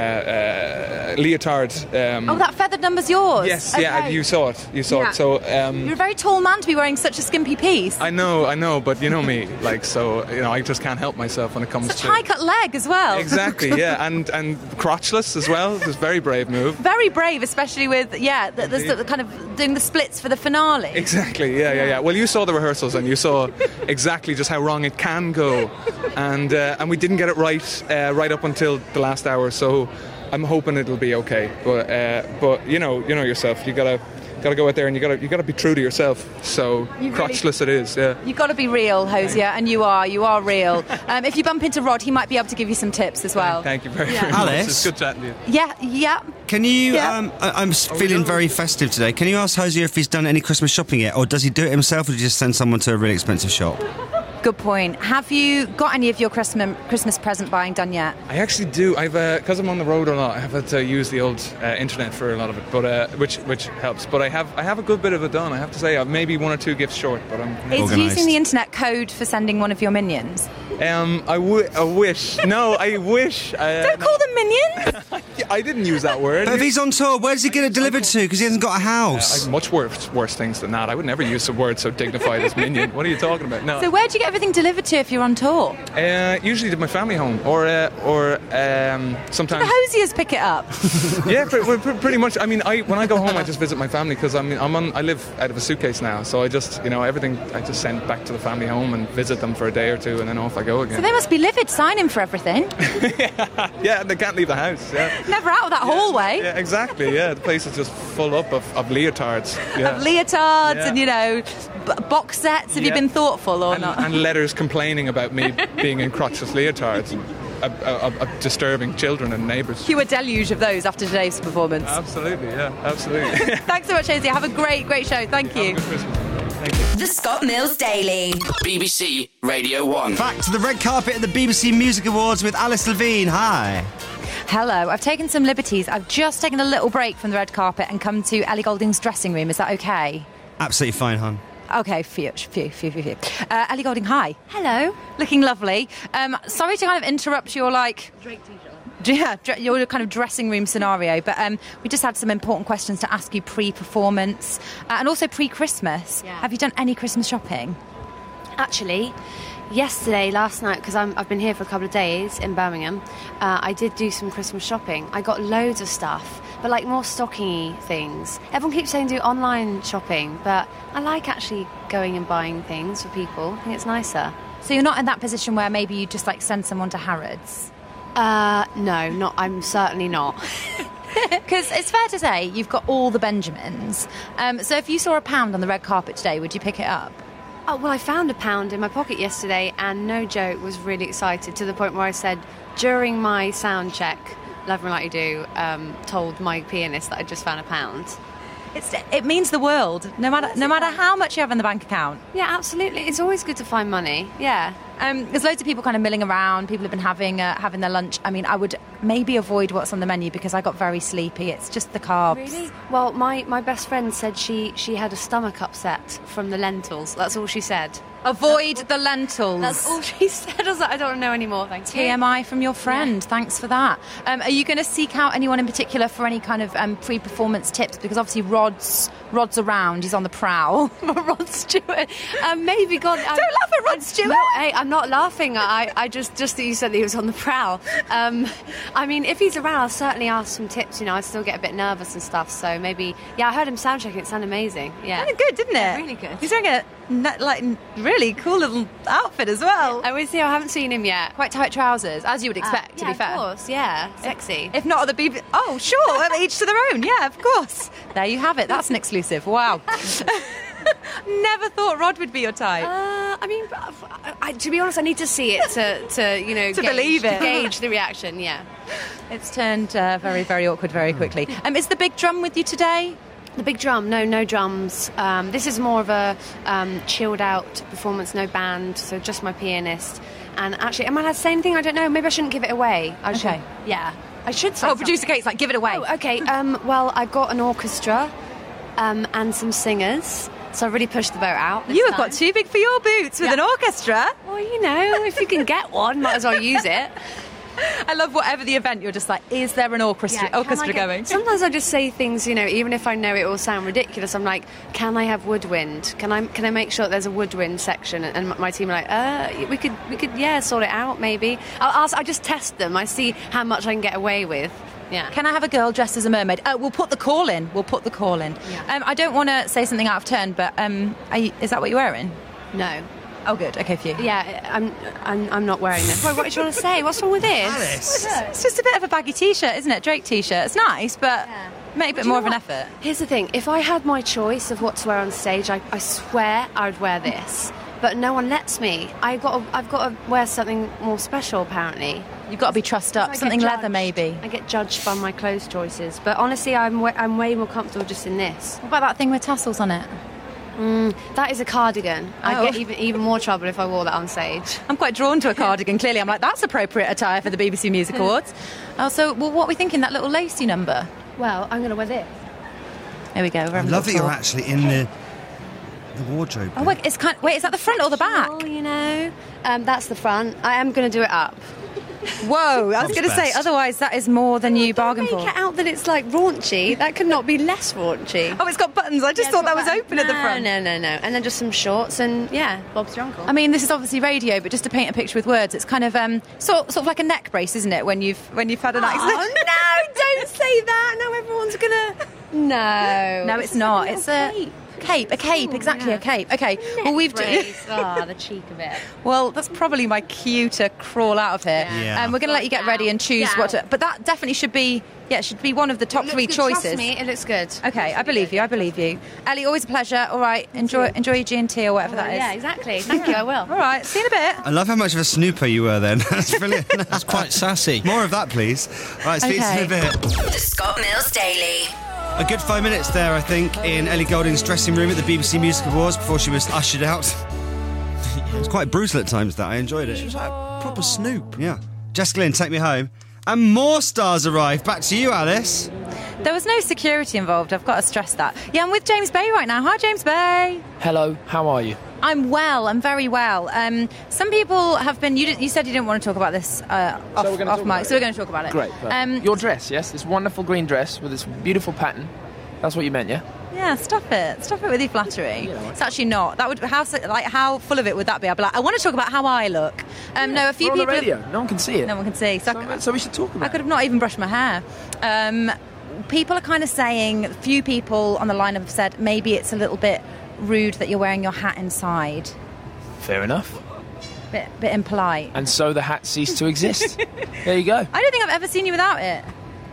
uh, leotard. Um, Oh, that feathered number's yours. Yes, yeah, Okay. you saw it. You saw Yeah. it. So um, You're a very tall man to be wearing such a skimpy piece. I know, I know, but you know me, like so. You know, I just can't help myself when it comes Such to high cut leg as well. exactly. Yeah, and and crotchless as well. It's a very brave move. Very brave, especially with yeah, the, the, the kind of doing the splits for the finale. Exactly, yeah, yeah, yeah. Well, you saw the rehearsals and you saw exactly just how wrong it can go, and uh, and we didn't get it right uh, right up until the last hour. So I'm hoping it'll be okay. But uh, but you know you know yourself. You gotta gotta go out there and you gotta you gotta be true to yourself. So You really- crotchless it is. Yeah. You've got to be real, Hosier, and you are. You are real. Um, if you bump into Rod, he might be able to give you some tips as well. Thank you very, Yeah. very much. Alice? It's good chatting to you. Yeah, yeah. Can you, Yeah. um, I, I'm s- feeling very festive today. Can you ask Hosier if he's done any Christmas shopping yet, or does he do it himself, or does he just send someone to a really expensive shop? Good point. Have you got any of your Christmas Christmas present buying done yet? I actually do. I've because I'm on the road a lot. I have had to use the old uh, internet for a lot of it, but uh, which which helps. But I have I have a good bit of it done. I have to say, I'm maybe one or two gifts short, but I'm Is using the internet code for sending one of your minions? Um, I, w- I wish. No, I wish. Uh, Don't call them minions. I didn't use that word. But if he's on tour, where does he get it delivered to? Because he hasn't got a house. I have much worse worse things than that. I would never use a word so dignified as minion. What are you talking about? No. So where do you get everything delivered to if you're on tour? Uh, usually to my family home, or uh, or um, sometimes. The Hosiers pick it up. Yeah, pre- pre- pre- pretty much. I mean, I when I go home, I just visit my family because I mean, I'm on. I live out of a suitcase now, so I just, you know, everything. I just send back to the family home and visit them for a day or two, and then off I go again. So they must be livid signing for everything. Yeah, they can't leave the house. Yeah, Never out of that hallway. yeah, exactly. Yeah, the place is just full up of, of leotards. Yeah. Of leotards Yeah. and, you know, b- box sets. Have you Yeah. been thoughtful or and, not? and letters complaining about me being in crotchless leotards, and, uh, uh, uh, disturbing children and neighbours. Cue a deluge of those after today's performance. Absolutely, yeah, absolutely. Thanks so much, Hosier. Have a great, great show. Thank you. Christmas. The Scott Mills Daily. B B C Radio one. Back to the red carpet at the B B C Music Awards with Alice Levine. Hi. Hello, I've taken some liberties. I've just taken a little break from the red carpet and come to Ellie Goulding's dressing room. Is that okay? Absolutely fine, hon. Okay, phew, phew, phew, phew, phew. Uh, Ellie Goulding, hi. Hello. Looking lovely. Um, sorry to kind of interrupt your, like... Drake t-shirt. Yeah, your kind of dressing room scenario, but um, we just had some important questions to ask you pre-performance uh, and also pre-Christmas. Yeah. Have you done any Christmas shopping? Actually, yesterday, last night, because I've been here for a couple of days in Birmingham, uh, I did do some Christmas shopping. I got loads of stuff, but like more stocking-y things. Everyone keeps saying do online shopping, but I like actually going and buying things for people. I think it's nicer. So you're not in that position where maybe you just like send someone to Harrods? Uh, no, not. I'm certainly not. Because it's fair to say you've got all the Benjamins. Um, so if you saw a pound on the red carpet today, would you pick it up? Oh, well, I found a pound in my pocket yesterday, and no joke, was really excited to the point where I said, during my sound check, Love Me Like You Do, um, told my pianist that I just found a pound. It's, it means the world, no matter no matter how much you have in the bank account. Yeah, absolutely. It's always good to find money. Yeah. Um, there's loads of people kind of milling around. People have been having uh, having their lunch. I mean, I would maybe avoid what's on the menu because I got very sleepy. It's just the carbs. Really? Well, my, my best friend said she, she had a stomach upset from the lentils. That's all she said. Avoid the lentils. That's all she said. I was like, I don't know anymore, thank you. T M I from your friend. Yeah. Thanks for that. Um, are you going to seek out anyone in particular for any kind of um, pre-performance tips? Because obviously Rod's Rod's around. He's on the prowl. Rod Stewart. Um, maybe God. Don't I'm, laugh at Rod I'm, Stewart. No, hey, I'm not laughing. I, I just just that you said that he was on the prowl. Um, I mean, if he's around, I'll certainly ask some tips. You know, I still get a bit nervous and stuff. So maybe, yeah, I heard him sound checking. It sounded amazing. Yeah, kind of good, didn't it? Yeah, really good. He's wearing a like really cool little outfit as well. I was here. I haven't seen him yet. Quite tight trousers, as you would expect. Uh, to yeah, be fair, of course. Yeah, sexy. If, if not on the B B C. Oh, sure. Each to their own. Yeah, of course. There you have it. That's an exclusive. Wow. Never thought Rod would be your type. Uh, I mean, I, I, to be honest, I need to see it to, to you know, to gauge, believe it, to gauge the reaction. Yeah, it's turned uh, very, very awkward very quickly. Um, is the big drum with you today? The big drum? No, no drums. Um, this is more of a um, chilled out performance, no band, so just my pianist. And actually, am I allowed to say anything? I don't know. Maybe I shouldn't give it away. I okay. Should, yeah, I should say. Oh, something. producer Kate's like, give it away. Oh, okay. Um, well, I've got an orchestra um, and some singers. So I really pushed the boat out. You have time. got too big for your boots with yeah. an orchestra. Well, you know, if you can get one, might as well use it. I love whatever the event, you're just like, is there an orchestra, yeah, orchestra get, going? Sometimes I just say things, you know, even if I know it will sound ridiculous, I'm like, can I have woodwind? Can I can I make sure that there's a woodwind section? And my team are like, uh, we could, we could, yeah, sort it out, maybe. I'll ask, I just test them. I see how much I can get away with. Yeah. Can I have a girl dressed as a mermaid? Uh, we'll put the call in. We'll put the call in. Yeah. Um, I don't want to say something out of turn, but um, are you, is that what you're wearing? No. Oh, good. Okay, for you. Yeah, I'm, I'm, I'm not wearing this. What, what are you trying to say? What's wrong with this? Alice. It's just a bit of a baggy t-shirt, isn't it? Drake t-shirt. It's nice, but yeah. make a bit more of an effort. Here's the thing. If I had my choice of what to wear on stage, I, I swear I would wear this. But no one lets me. I got. To, I've got to wear something more special, apparently. You've got to be trussed up. Something leather, maybe. I get judged by my clothes choices. But honestly, I'm, way, I'm way more comfortable just in this. What about that thing with tassels on it? Mm, that is a cardigan. Oh. I'd get even, even more trouble if I wore that on stage. I'm quite drawn to a cardigan, clearly. I'm like, that's appropriate attire for the B B C Music Awards. Oh, so, well, what are we thinking, that little lacy number? Well, I'm going to wear this. There we go. I love that you're actually in the the wardrobe. Oh, wait, it's kind of, wait, is that the front or the back? You know, um, that's the front. I am going to do it up. Whoa, I was going to say, otherwise that is more than you bargained for. Make it out that it's like raunchy. That could not be less raunchy. Oh, it's got buttons. I just yeah, thought that was buttons. open no, at the front. No, no, no. And then just some shorts and, yeah, Bob's your uncle. I mean, this is obviously radio, but just to paint a picture with words, it's kind of um, sort, sort of like a neck brace, isn't it, when you've when you've had an accident? Oh, no, don't say that. Now everyone's going to... No. No, it's not. It's a... Cape. Cape, a cape, oh, exactly, yeah. a cape. Okay, well, we've done. Oh, the cheek of it. Well, that's probably my cue to crawl out of here. Yeah. Yeah. Um, we're going to let you get ready and choose Yeah. what to. But that definitely should be, yeah, it should be one of the top It three looks good. choices. Trust me, it looks good. Okay, I believe you. I believe you, Ellie. Always a pleasure. All right, enjoy enjoy your G and T or whatever Oh, that is. yeah, exactly. Thank you. I will. All right, see you in a bit. I love how much of a snooper you were then. That's brilliant. That's quite sassy. More of that, please. All right, speak Okay. to you in a bit. The Scott Mills Daily. A good five minutes there, I think, in Ellie Goulding's dressing room at the B B C Music Awards before she was ushered out. It was quite brutal at times, that. I enjoyed it. She was like a proper Snoop. Yeah. Jessica Lynn, take me home. And more stars arrived. Back to you, Alice. There was no security involved, I've got to stress that. Yeah, I'm with James Bay right now. Hi, James Bay. Hello, how are you? I'm well, I'm very well. Um, some people have been... You, did, you said you didn't want to talk about this uh, off, so we're off mic, so we're going to talk about it. Great. Um, Your dress, yes? This wonderful green dress with this beautiful pattern. That's what you meant, yeah? Yeah, stop it. Stop it with your flattery. Yeah, it's actually not. That would how like how full of it would that be? I'd be like, I want to talk about how I look. Um, yeah, no, a few we're on people. the radio. Have, no one can see it. No one can see. So, so, I, so we should talk about I could have not even brushed my hair. Um, people are kind of saying, a few people on the line have said maybe it's a little bit rude that you're wearing your hat inside. Fair enough. Bit, bit impolite. And so the hat ceased to exist. There you go. I don't think I've ever seen you without it.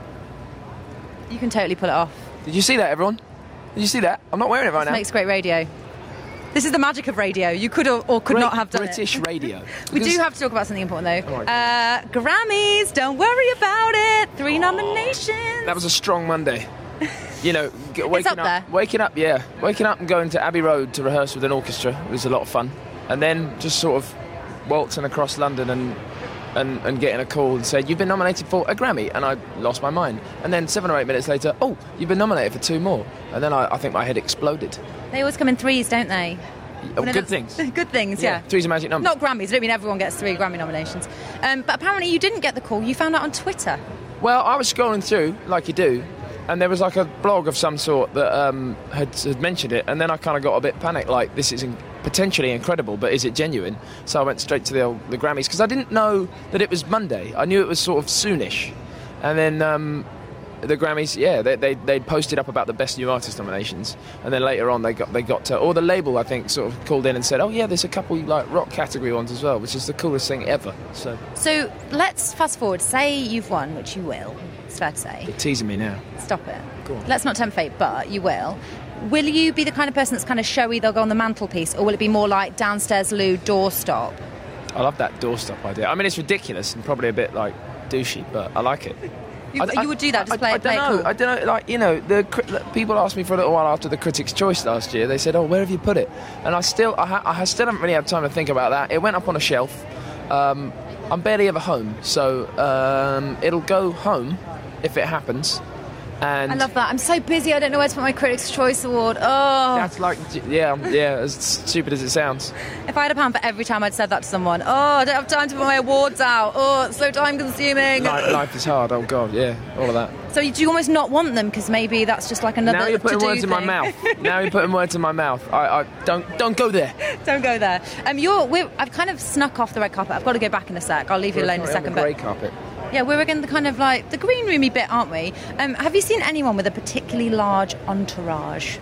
You can totally pull it off. Did you see that, everyone? Did you see that? I'm not wearing it right this now. Makes great radio. This is the magic of radio. You could or, or could Great not have done British it. radio. We do have to talk about something important, though. Uh, Grammys, don't worry about it. Three nominations. That was a strong Monday. You know, g- waking up up, there. waking up, yeah, waking up and going to Abbey Road to rehearse with an orchestra was a lot of fun, and then just sort of waltzing across London and and, and getting a call and said you've been nominated for a Grammy, and I lost my mind. And then seven or eight minutes later, oh, you've been nominated for two more, and then I, I think my head exploded. They always come in threes, don't they? Oh, When good it's- things. Good things, yeah. Three's a magic number. Not Grammys. I don't mean everyone gets three Grammy nominations. Um, but apparently you didn't get the call. You found out on Twitter. Well, I was scrolling through, like you do, and there was like a blog of some sort that um, had, had mentioned it, and then I kind of got a bit panicked, like, this is in- potentially incredible, but is it genuine? So I went straight to the, the Grammys, because I didn't know that it was Monday. I knew it was sort of soonish. And then um, the Grammys, yeah, they, they, they'd posted up about the Best New Artist nominations, and then later on they got, they got to, or the label, I think, sort of called in and said, oh yeah, there's a couple, like, rock category ones as well, which is the coolest thing ever. So So let's fast forward. Say you've won, which you will. It's fair to say. you're teasing me now. Stop it. Go on. Let's not tempt fate, but you will. Will you be the kind of person that's kind of showy, they'll go on the mantelpiece, or will it be more like downstairs loo, doorstop? I love that doorstop idea. I mean, it's ridiculous and probably a bit, like, douchey, but I like it. You, I, you would do that, just I, play, I, it- play I it don't know. cool. I don't know. Like, you know, the, cri- the people asked me for a little while after the Critics' Choice last year. They said, "Oh, where have you put it?" And I still, I, ha- I still haven't really had time to think about that. It went up on a shelf. Um, I'm barely ever home, so um, it'll go home if it happens. And I love that. I'm so busy, I don't know where to put my Critics' Choice Award. Oh. that's like, yeah, yeah, as stupid as it sounds. If I had a pound for every time I'd said that to someone, oh, I don't have time to put my awards out. Oh, it's so time consuming. Life, life is hard. Oh God, yeah, all of that. So you, do you almost not want them because maybe that's just like another Now you're putting to-do words in my thing? mouth. Now you're putting words in my mouth. I, I don't, don't go there. Don't go there. Um, you're. We're, I've kind of snuck off the red carpet. I've got to go back in a sec. I'll leave you alone in a second. The grey But carpet. yeah, we're again the kind of like the green roomy bit, aren't we? Um, have you seen anyone with a particularly large entourage?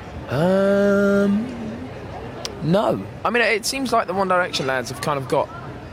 Um, no. I mean, it seems like the One Direction lads have kind of got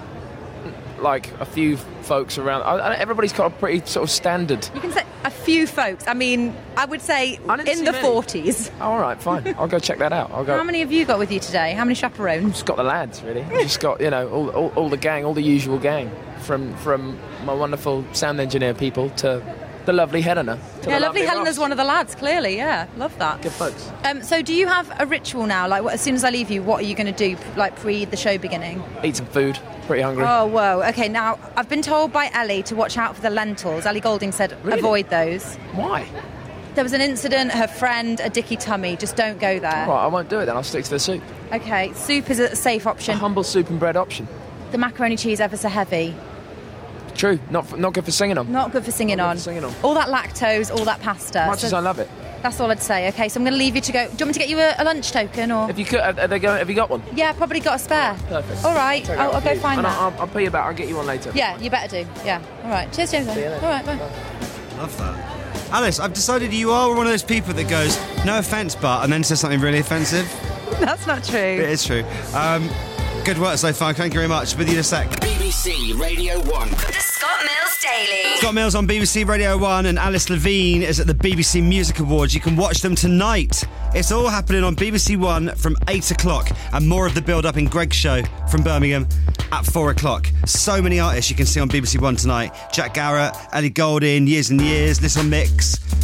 like a few folks around. I, I, everybody's got a pretty sort of standard. You can say a few folks. I mean, I would say in the forties. Oh, all right, fine. I'll go check that out. I'll go. How many have you got with you today? How many chaperones? Just got the lads, really. Just got, you know, all, all, all the gang, all the usual gang, from from my wonderful sound engineer people to the lovely Helena. To Yeah, the lovely Helena's Ross. one of the lads, clearly, yeah. Love that. Good folks. Um, so do you have a ritual now? Like, what, as soon as I leave you, what are you going to do, like, pre the show beginning? Eat some food. Pretty hungry. Oh, whoa. Okay, now, I've been told by Ellie to watch out for the lentils. Ellie Goulding said Really? avoid those. Why? There was an incident, her friend, a dicky tummy. Just don't go there. All right, I won't do it then. I'll stick to the soup. Okay, soup is a safe option. A humble soup and bread option. The macaroni cheese ever so heavy. True. Not f- not good for singing on. Not good for singing Not good on. for singing on. All that lactose, all that pasta. Much So as I love it. That's all I'd say. Okay, so I'm going to leave you to go. Do you want me to get you a, a lunch token or? If you could, are they going, have you got one? Yeah, probably got a spare. Perfect. All right, Take I'll, that I'll go with you. find and that. I'll, I'll, I'll pay you back. I'll get you one later. Yeah, you better do. Yeah. All right. Cheers, James. See you then. All right, bye. Love that. Alice, I've decided you are one of those people that goes, no offence, but, and then says something really offensive. That's not true. It is true. Um, good work so far. Thank you very much. With you in a sec. B B C Radio one. The Scott Mills Daily. Scott Mills on B B C Radio one and Alice Levine is at the B B C Music Awards. You can watch them tonight. It's all happening on B B C One from eight o'clock and more of the build-up in Greg's show from Birmingham at four o'clock. So many artists you can see on B B C One tonight. Jack Garrett, Ellie Goulding, Years and Years, Little Mix,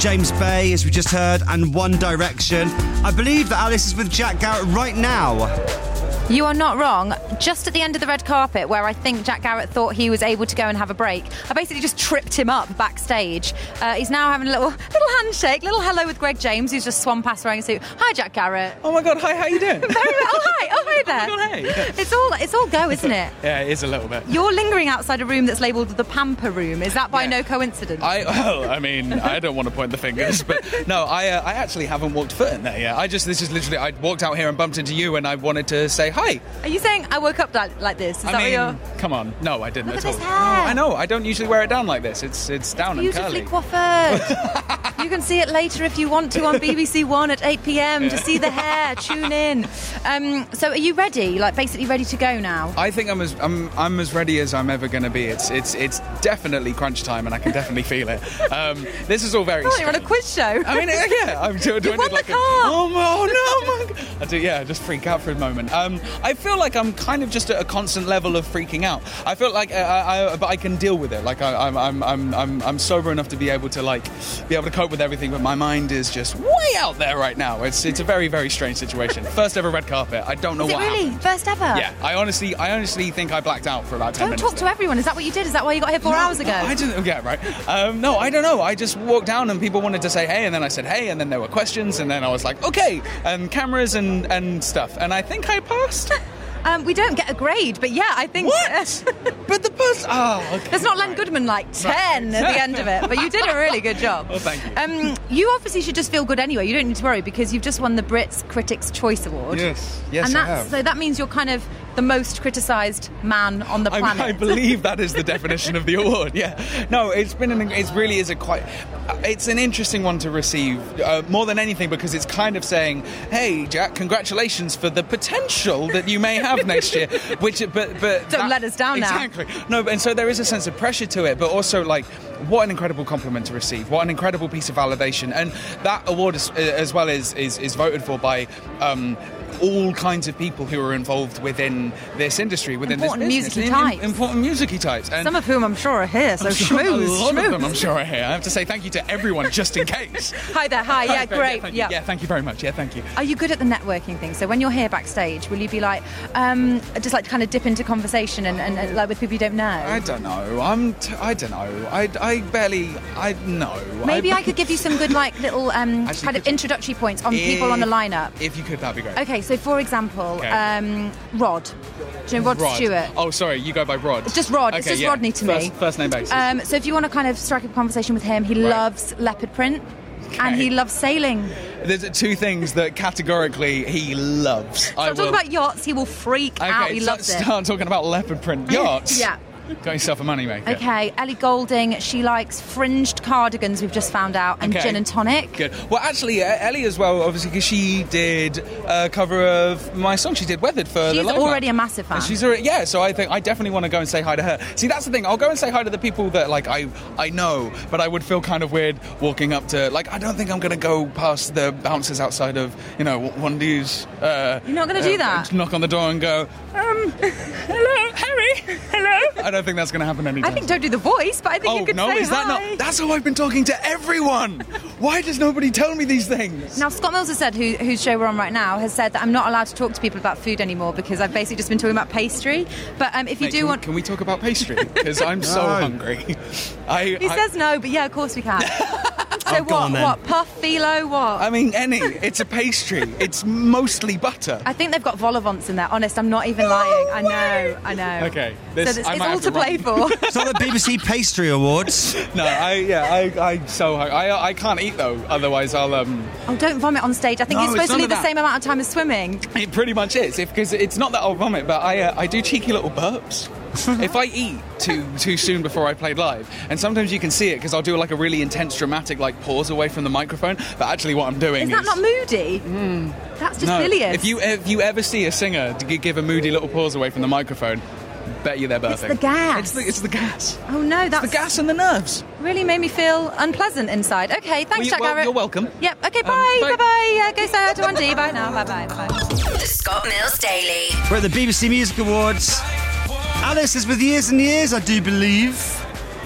James Bay, as we just heard, and One Direction. I believe that Alice is with Jack Garrett right now. You are not wrong. Just at the end of the red carpet, where I think Jack Garrett thought he was able to go and have a break, I basically just tripped him up backstage. Uh, he's now having a little little handshake, little hello with Greg James, who's just swum past wearing a suit. Hi, Jack Garrett. Oh my God, hi, how you doing? Very well. Oh hi, oh hi there. Oh my God, hey. It's all it's all go, isn't it? Yeah, it is a little bit. You're lingering outside a room that's labelled the Pamper Room. Is that by Yeah. no coincidence? I well, I mean, I don't want to point the fingers, but no, I uh, I actually haven't walked foot in there yet. I just this is literally I walked out here and bumped into you, and I wanted to say hi. Are you saying I woke up like, like this? Is I that mean, what you're... come on, no, I didn't Look at at all. his hair. No, I know, I don't usually wear it down like this. It's it's down and Beautifully curly. coiffed. You can see it later if you want to on B B C One at eight p.m. to Yeah. see the hair. Tune in. Um, so, are you ready? Like, basically ready to go now? I think I'm as I'm, I'm as ready as I'm ever going to be. It's it's it's definitely crunch time, and I can definitely feel it. Um, this is all very. Oh, you're on a quiz show. I mean, yeah, I'm doing You it won like the a, car. oh, my- oh no, my God. I do, yeah, just freak out for a moment. Um, I feel like I'm kind of just at a constant level of freaking out. I feel like, uh, I, I, but I can deal with it. Like I, I'm, I'm, I'm, I'm, I'm sober enough to be able to like, be able to cope with everything. But my mind is just way out there right now. It's, it's a very, very strange situation. First ever red carpet. I don't know Is it what really? happened. First ever? Yeah, I honestly, I honestly think I blacked out for about ten Don't minutes. talk to everyone. Is that what you did? Is that why you got here four No, hours ago? No, I didn't. Yeah, right. Um, no, I don't know. I just walked down and people wanted to say hey, and then I said hey, and then there were questions, and then I was like okay, and cameras and and stuff, and I think I passed. Um, we don't get a grade, but yeah, I think. What? But the bus. Oh, okay. There's not Len Goodman like ten at the end of it, but you did a really good job. Well, thank you. Um, you obviously should just feel good anyway. You don't need to worry because you've just won the Brits Critics' Choice Award. Yes, yes, and I that's, have. So that means you're kind of the most criticised man on the I, planet. I believe that is the definition of the award. Yeah, no, it's been an. It really is a quite. It's an interesting one to receive uh, more than anything because it's kind of saying, "Hey, Jack, congratulations for the potential that you may have next year." Which, but but Don't that- let us down now. Exactly. No, and so there is a sense of pressure to it, but also like. What an incredible compliment to receive! What an incredible piece of validation! And that award, is, as well, is is, is voted for by um, all kinds of people who are involved within this industry, within Important this business. musicy In- types. Important musicy types. And Some of whom I'm sure are here, so I'm sure schmooze, a lot schmooze. of them, I'm sure, are here. I have to say thank you to everyone, just in case. Hi there, hi, yeah, Hi, great. thank you. Yeah. yeah, thank you very much. Yeah, thank you. Are you good at the networking thing? So when you're here backstage, will you be like, um, just like kind of dip into conversation and, and, and like with people you don't know? I don't know. I'm. T- I don't know. I, I barely. I know. Maybe I, I could give you some good like little um, Actually, kind of could you- introductory points on people on the lineup. If you could, that'd be great. Okay, so for example, Okay. um, Rod. Do you know Rod, Stewart? Oh, sorry. You go by Rod. It's just Rod. It's Okay, just yeah. Rodney to first, me. First name basis. Um, so if you want to kind of strike up a conversation with him, he Right. loves leopard print. And he loves sailing. There's two things that categorically he loves. I I'm talking will. about yachts. He will freak okay, out. He so- loves it. start talking about leopard print yachts. Yeah. Got yourself a moneymaker. Okay, Ellie Goulding, she likes fringed cardigans, we've just found out, and Okay. gin and tonic. Good. Well, actually, uh, Ellie as well, obviously, because she did a cover of my song. She did "Weathered" for the She's Live already Night. a massive fan. And she's already, yeah. So I think I definitely want to go and say hi to her. See, that's the thing. I'll go and say hi to the people that like I I know, but I would feel kind of weird walking up to like I don't think I'm going to go past the bouncers outside of you know one of these. Uh, You're not gonna do uh, that? Knock on the door and go. Um, hello, Harry. Hello. I don't think that's going to happen anytime. I think don't do the voice, but I think Oh you could no, say is that hi. not? That's how I've been talking to everyone. Why does nobody tell me these things? Now, Scott Mills has said, who, whose show we're on right now, has said that I'm not allowed to talk to people about food anymore because I've basically just been talking about pastry. But um, if you Mate, do can, want... can we talk about pastry? Because I'm so No. hungry. I, He I, says no, but yeah, of course we can. So Oh, go what? on then. What? Puff, phyllo, what? I mean, any. It's a pastry. It's mostly butter. I think they've got vol au vents in there. Honest, I'm not even lying. I know, I know. Okay, So this- it's, I it's might all have to to play run. for. It's not the B B C Pastry Awards. No, I yeah, I I so hungry. I I can't eat though. Otherwise, I'll um. Oh, don't vomit on stage. I think No, you're supposed it's to none leave of the that. same amount of time as swimming. It pretty much is, because it's not that I'll vomit, but I uh, I do cheeky little burps. If I eat too too soon before I play live, and sometimes you can see it because I'll do like a really intense, dramatic like pause away from the microphone. But actually, what I'm doing Is is that not moody? That's just no. bilious. If you if you ever see a singer g- give a moody little pause away from the microphone, bet you they're burping. It's the gas. It's the, it's the gas. Oh no, that's the gas and the nerves. really made me feel unpleasant inside. Okay, thanks, Well, you- Jack well, Garrett. you're welcome. Yep. Okay. Bye. Um, bye. bye. Bye. Yeah, go say hi to Andy. Bye now. Bye. Bye. Bye. The Scott Mills Daily. We're at the B B C Music Awards. Alice is with Years and Years, I do believe. I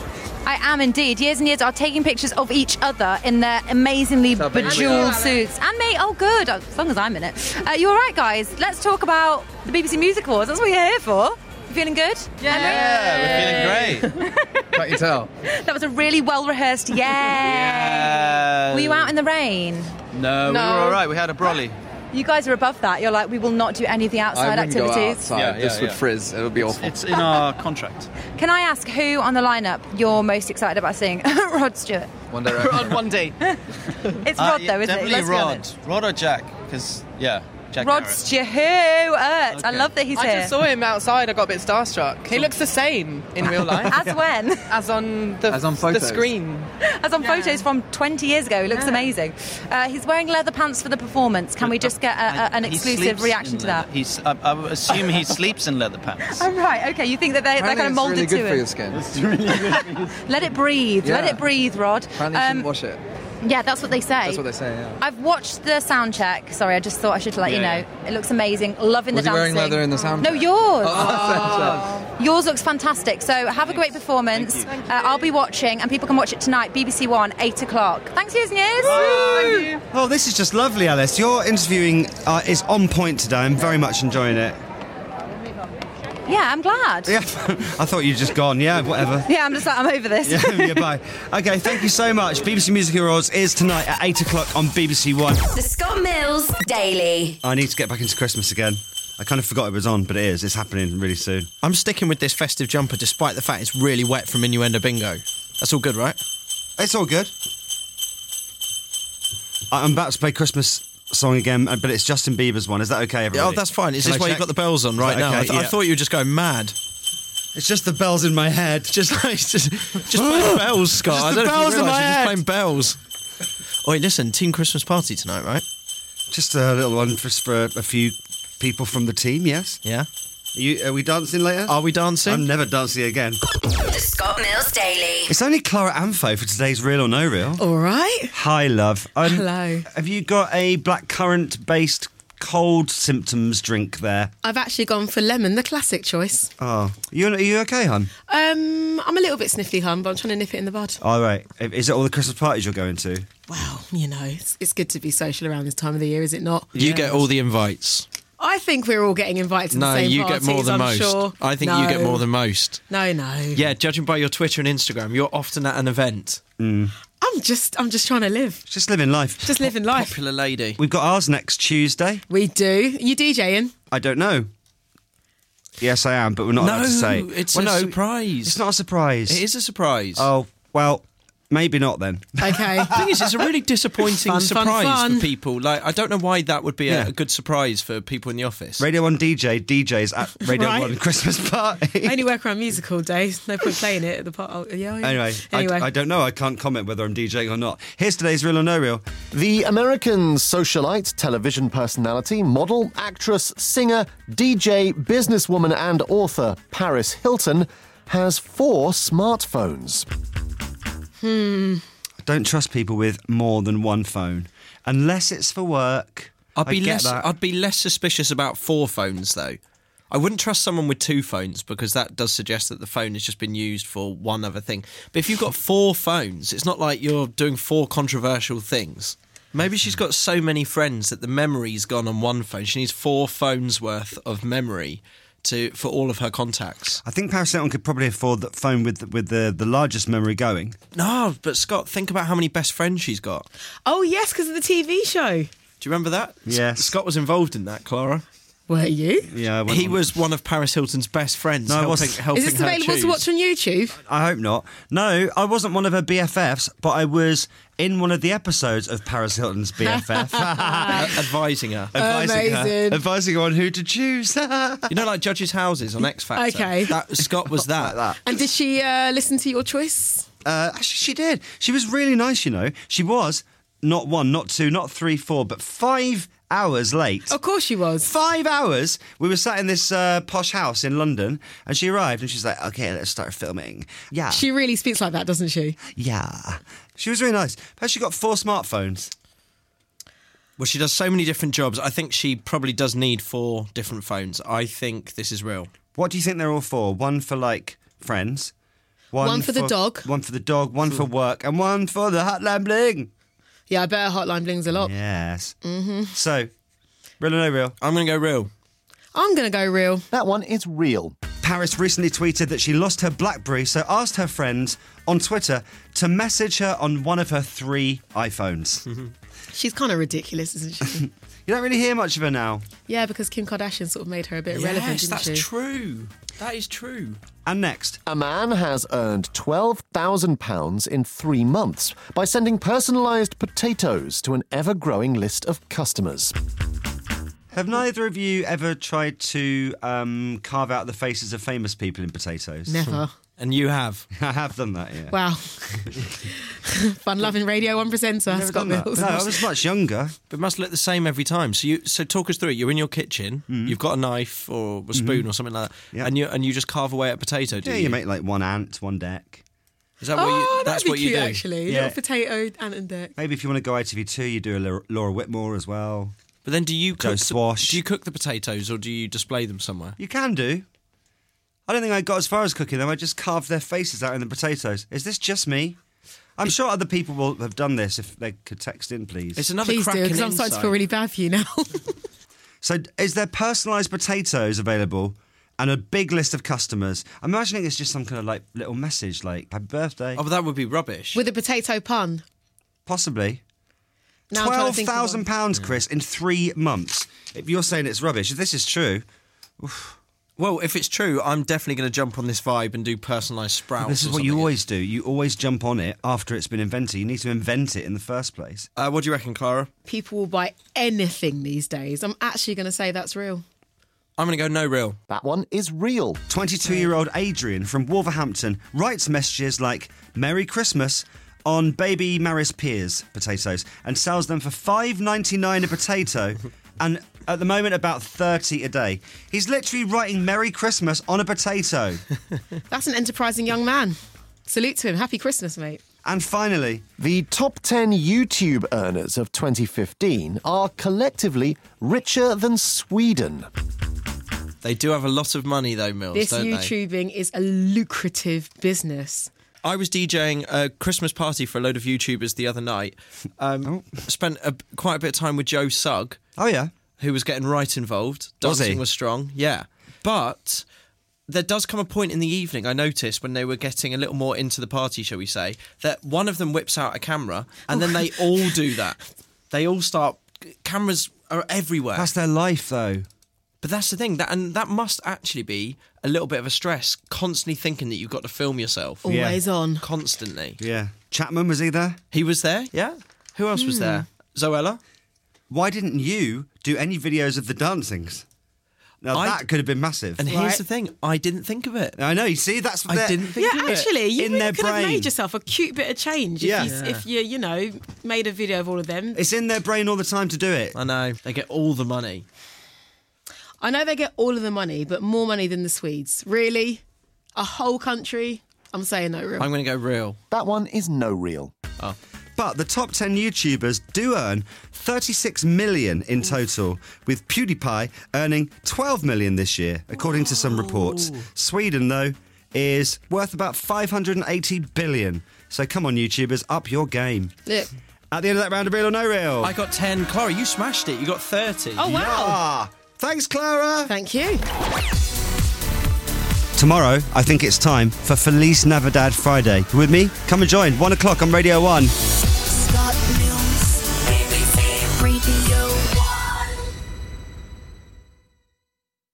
I am indeed. Years and years are taking pictures of each other in their amazingly So baby. bejeweled suits. And me, oh good, as long as I'm in it. Uh, you all right, guys? Let's talk about the B B C Music Awards. That's what you're here for. You feeling good? Yeah, we're feeling great. Can't you tell? That was a really well-rehearsed yeah. Yeah. Were you out in the rain? No, No. we were all right. We had a brolly. You guys are above that. You're like, we will not do any of the outside I wouldn't go activities. outside. Yeah, this yeah, would yeah. frizz. It would be awful. It's in our contract. Can I ask who on the lineup you're most excited about seeing? Rod Stewart. One Direction. Rod one day. It's Uh, Rod yeah, though, isn't it? definitely Let's be Rod. honest. Rod or Jack? Because, yeah, Jack Rod Garrett. Stewart. I love that he's I here. just saw him outside. I got a bit starstruck. He looks the same in real life. As when? As on the, As on the photos. screen. As on photos from twenty years ago. He looks amazing. Uh, he's wearing leather pants for the performance. Can we just get a, a, an He exclusive sleeps reaction in to that? leather. He's, I, I would assume he sleeps in leather pants. Oh, right, okay. You think that they, they're kind of moulded it's really good to for him? your skin. It's really good. Let it breathe. Let Yeah. it breathe, Rod. Apparently, you Um, shouldn't wash it. Yeah, that's what they say. That's what they say. Yeah. I've watched the sound check. Sorry, I just thought I should let you know. Yeah, It looks amazing. Loving Was the he dancing. wearing leather in the sound No, check? yours. Oh, Yours looks fantastic. So have a great performance. Uh, I'll be watching, and people can watch it tonight. B B C One, eight o'clock. Thanks, years and years. Thank you. Oh, this is just lovely, Alice. Your interviewing uh, is on point today. I'm very much enjoying it. Yeah, I'm glad. Yeah, I thought you'd just gone. Yeah, whatever. Yeah, I'm just like, I'm over this. Yeah, yeah, bye. Okay, thank you so much. B B C Music Awards is tonight at eight o'clock on B B C One. The Scott Mills Daily. I need to get back into Christmas again. I kind of forgot it was on, but it is. It's happening really soon. I'm sticking with this festive jumper despite the fact it's really wet from Innuendo Bingo. That's all good, right? It's all good. I- I'm about to play Christmas song again, but it's Justin Bieber's one. Is that okay, everybody? Oh, that's fine. Is Can this I why check? you've got the bells on Is right that now? okay? I, th- I Yeah. thought you were just going mad. It's just the bells in my head. Just like just, just playing bells, Scott. Just I the don't bells know if you in realise my you're head. just playing bells. Oi, listen, team Christmas party tonight, right? Just a little one for, for a few people from the team, yes? Yeah. Are, you, are we dancing later? Are we dancing? I'm never dancing again. The Scott Mills Daily. It's only Clara Amfo for today's Real or No Real. All right. Hi, love. Um, Hello. Have you got a blackcurrant-based cold symptoms drink there? I've actually gone for lemon, the classic choice. Oh, you, are you okay, hon? Um, I'm a little bit sniffly, hum, but I'm trying to nip it in the bud. All right. Is it all the Christmas parties you're going to? Well, you know, it's, it's good to be social around this time of the year, is it not? You get all the invites. I think we're all getting invited to No, the same you parties, get more than I'm most. sure. I think No. you get more than most. No, no. Yeah, judging by your Twitter and Instagram, you're often at an event. Mm. I'm just, I'm just trying to live. Just living life. Just living life. Popular lady. We've got ours next Tuesday. We do. Are you DJing? I don't know. Yes, I am, but we're not allowed No, to say. it's Well, a no, surprise. It's not a surprise. It is a surprise. Oh, well, maybe not then. Okay. The thing is, it's a really disappointing Fun, fun, surprise fun. for people. Like, I don't know why that would be a, Yeah. a good surprise for people in the office. Radio one D J, D Js at Radio Right. one Christmas party. I only work around music all day. No point playing it at the part. Oh, yeah, yeah. Anyway, Anyway. I, I don't know. I can't comment whether I'm DJing or not. Here's today's Real or No Real. The American socialite, television personality, model, actress, singer, D J, businesswoman, and author Paris Hilton has four smartphones. Hmm. Don't trust people with more than one phone, unless it's for work. I'd be I get less. that. I'd be less suspicious about four phones, though. I wouldn't trust someone with two phones because that does suggest that the phone has just been used for one other thing. But if you've got four phones, it's not like you're doing four controversial things. Maybe she's got so many friends that the memory's gone on one phone. She needs four phones worth of memory to for all of her contacts. I think Paris Hilton could probably afford the phone with with the, the largest memory going. No, but Scott, think about how many best friends she's got. Oh, yes, because of the T V show. Do you remember that? Yes. Scott was involved in that, Clara. Were you? Yeah, I went He on- was one of Paris Hilton's best friends. No, I helping, wasn't. helping Is this her available choose. to watch on YouTube? I hope not. No, I wasn't one of her B F Fs, but I was in one of the episodes of Paris Hilton's B F F. Uh, advising her. Advising her, Amazing. advising her on who to choose. You know, like Judges' Houses on X Factor. Okay. That, Scott was that. Like that. And did she uh, listen to your choice? Uh, actually, she did. She was really nice, you know. She was not one, not two, not three, four, but five hours late. Of course she was. Five hours. We were sat in this uh, posh house in London, and she arrived, and she's like, "Okay, let's start filming." Yeah, She really speaks like that, doesn't she? yeah. She was really nice. But she got four smartphones. Well, she does so many different jobs. I think she probably does need four different phones. I think this is real. What do you think they're all for? One for like friends, One for the dog. One for the dog, one for work, and one for the Hotline Bling. Yeah, I bet Hotline Bling's a lot. Yes. Mm-hmm. So, real or no real? I'm going to go real. I'm going to go real. That one is real. Paris recently tweeted that she lost her BlackBerry, so asked her friends on Twitter to message her on one of her three iPhones. She's kind of ridiculous, isn't she? You don't really hear much of her now. Yeah, because Kim Kardashian sort of made her a bit irrelevant, Yes, didn't that's she? true. That is true. And next. A man has earned twelve thousand pounds in three months by sending personalised potatoes to an ever-growing list of customers. Have neither of you ever tried to um, carve out the faces of famous people in potatoes? Never. And you have? I have done that, yeah. Wow. Fun-loving Radio one presenter, Never Scott done that. Mills. No, I was much younger. But it must look the same every time. So you, so talk us through it. You're in your kitchen. Mm. You've got a knife or a spoon Mhm. or something like that, Yeah. and you and you just carve away at a potato. Do Yeah, you? you make like one ant, one deck. Is that what you? Oh, That's that'd be what cute, you do. actually. Yeah. Little potato, ant and deck. Maybe if you want to go I T V two, you do a Laura- Laura Whitmore as well. But then, do you Joe cook? The, Swash. do you cook the potatoes or do you display them somewhere? You can do. I don't think I got as far as cooking them. I just carved their faces out in the potatoes. Is this just me? I'm sure other people will have done this. If they could text in, please. It's another Please do, cracking because I'm starting to insight. feel really bad for you now. So, is there personalised potatoes available and a big list of customers? I'm imagining it's just some kind of like little message, like "Happy birthday." Oh, but that would be rubbish. With a potato pun. Possibly. Now I'm trying to Twelve think of thousand one. pounds, Chris, in three months. If you're saying it's rubbish, if this is true, Well, if it's true, I'm definitely going to jump on this vibe and do personalised sprouts. this is or what you something. always do. You always jump on it after it's been invented. You need to invent it in the first place. Uh, what do you reckon, Clara? People will buy anything these days. I'm actually going to say that's real. I'm going to go no real. That one is real. twenty-two-year-old Adrian from Wolverhampton writes messages like "Merry Christmas" on Baby Maris Piers potatoes and sells them for five ninety-nine a potato and at the moment about thirty a day. He's literally writing "Merry Christmas" on a potato. That's an enterprising young man. Salute to him. Happy Christmas, mate. And finally, the top ten YouTube earners of twenty fifteen are collectively richer than Sweden. They do have a lot of money, though, Mills, This don't they? YouTubing is a lucrative business. I was DJing a Christmas party for a load of YouTubers the other night. Um, Spent a, quite a bit of time with Joe Sugg. Oh, yeah. Who was getting right involved. Was he? Dancing was strong, yeah. But there does come a point in the evening, I noticed, when they were getting a little more into the party, shall we say, that one of them whips out a camera and then they all do that. They all start... Cameras are everywhere. That's their life, though. But that's the thing, that and that must actually be a little bit of a stress, constantly thinking that you've got to film yourself. Always on. Constantly. Yeah. Chapman, was he there? He was there, yeah. Who else was Hmm. there? Zoella? Why didn't you do any videos of the dancings? Now, I- that could have been massive. And here's Right. the thing, I didn't think of it. I know, you see, that's what I they're- didn't think Yeah, of it. actually, you In really their could have brain. made yourself a cute bit of change Yeah. if, you, Yeah. if you, you know, made a video of all of them. It's in their brain all the time to do it. I know, they get all the money. I know they get all of the money, but more money than the Swedes. Really? A whole country? I'm saying no real. I'm going to go real. That one is no real. Oh. But the top ten YouTubers do earn thirty-six million in total, with PewDiePie earning twelve million this year, according to some reports. Sweden, though, is worth about five hundred eighty billion. So come on, YouTubers, up your game. Look. At the end of that round of Real or No Real. I got ten. Clara, you smashed it. You got thirty. Oh, wow. Ah, thanks, Clara. Thank you. Tomorrow, I think it's time for Feliz Navidad Friday. You with me? Come and join. One o'clock on Radio one. Scott Mills, Radio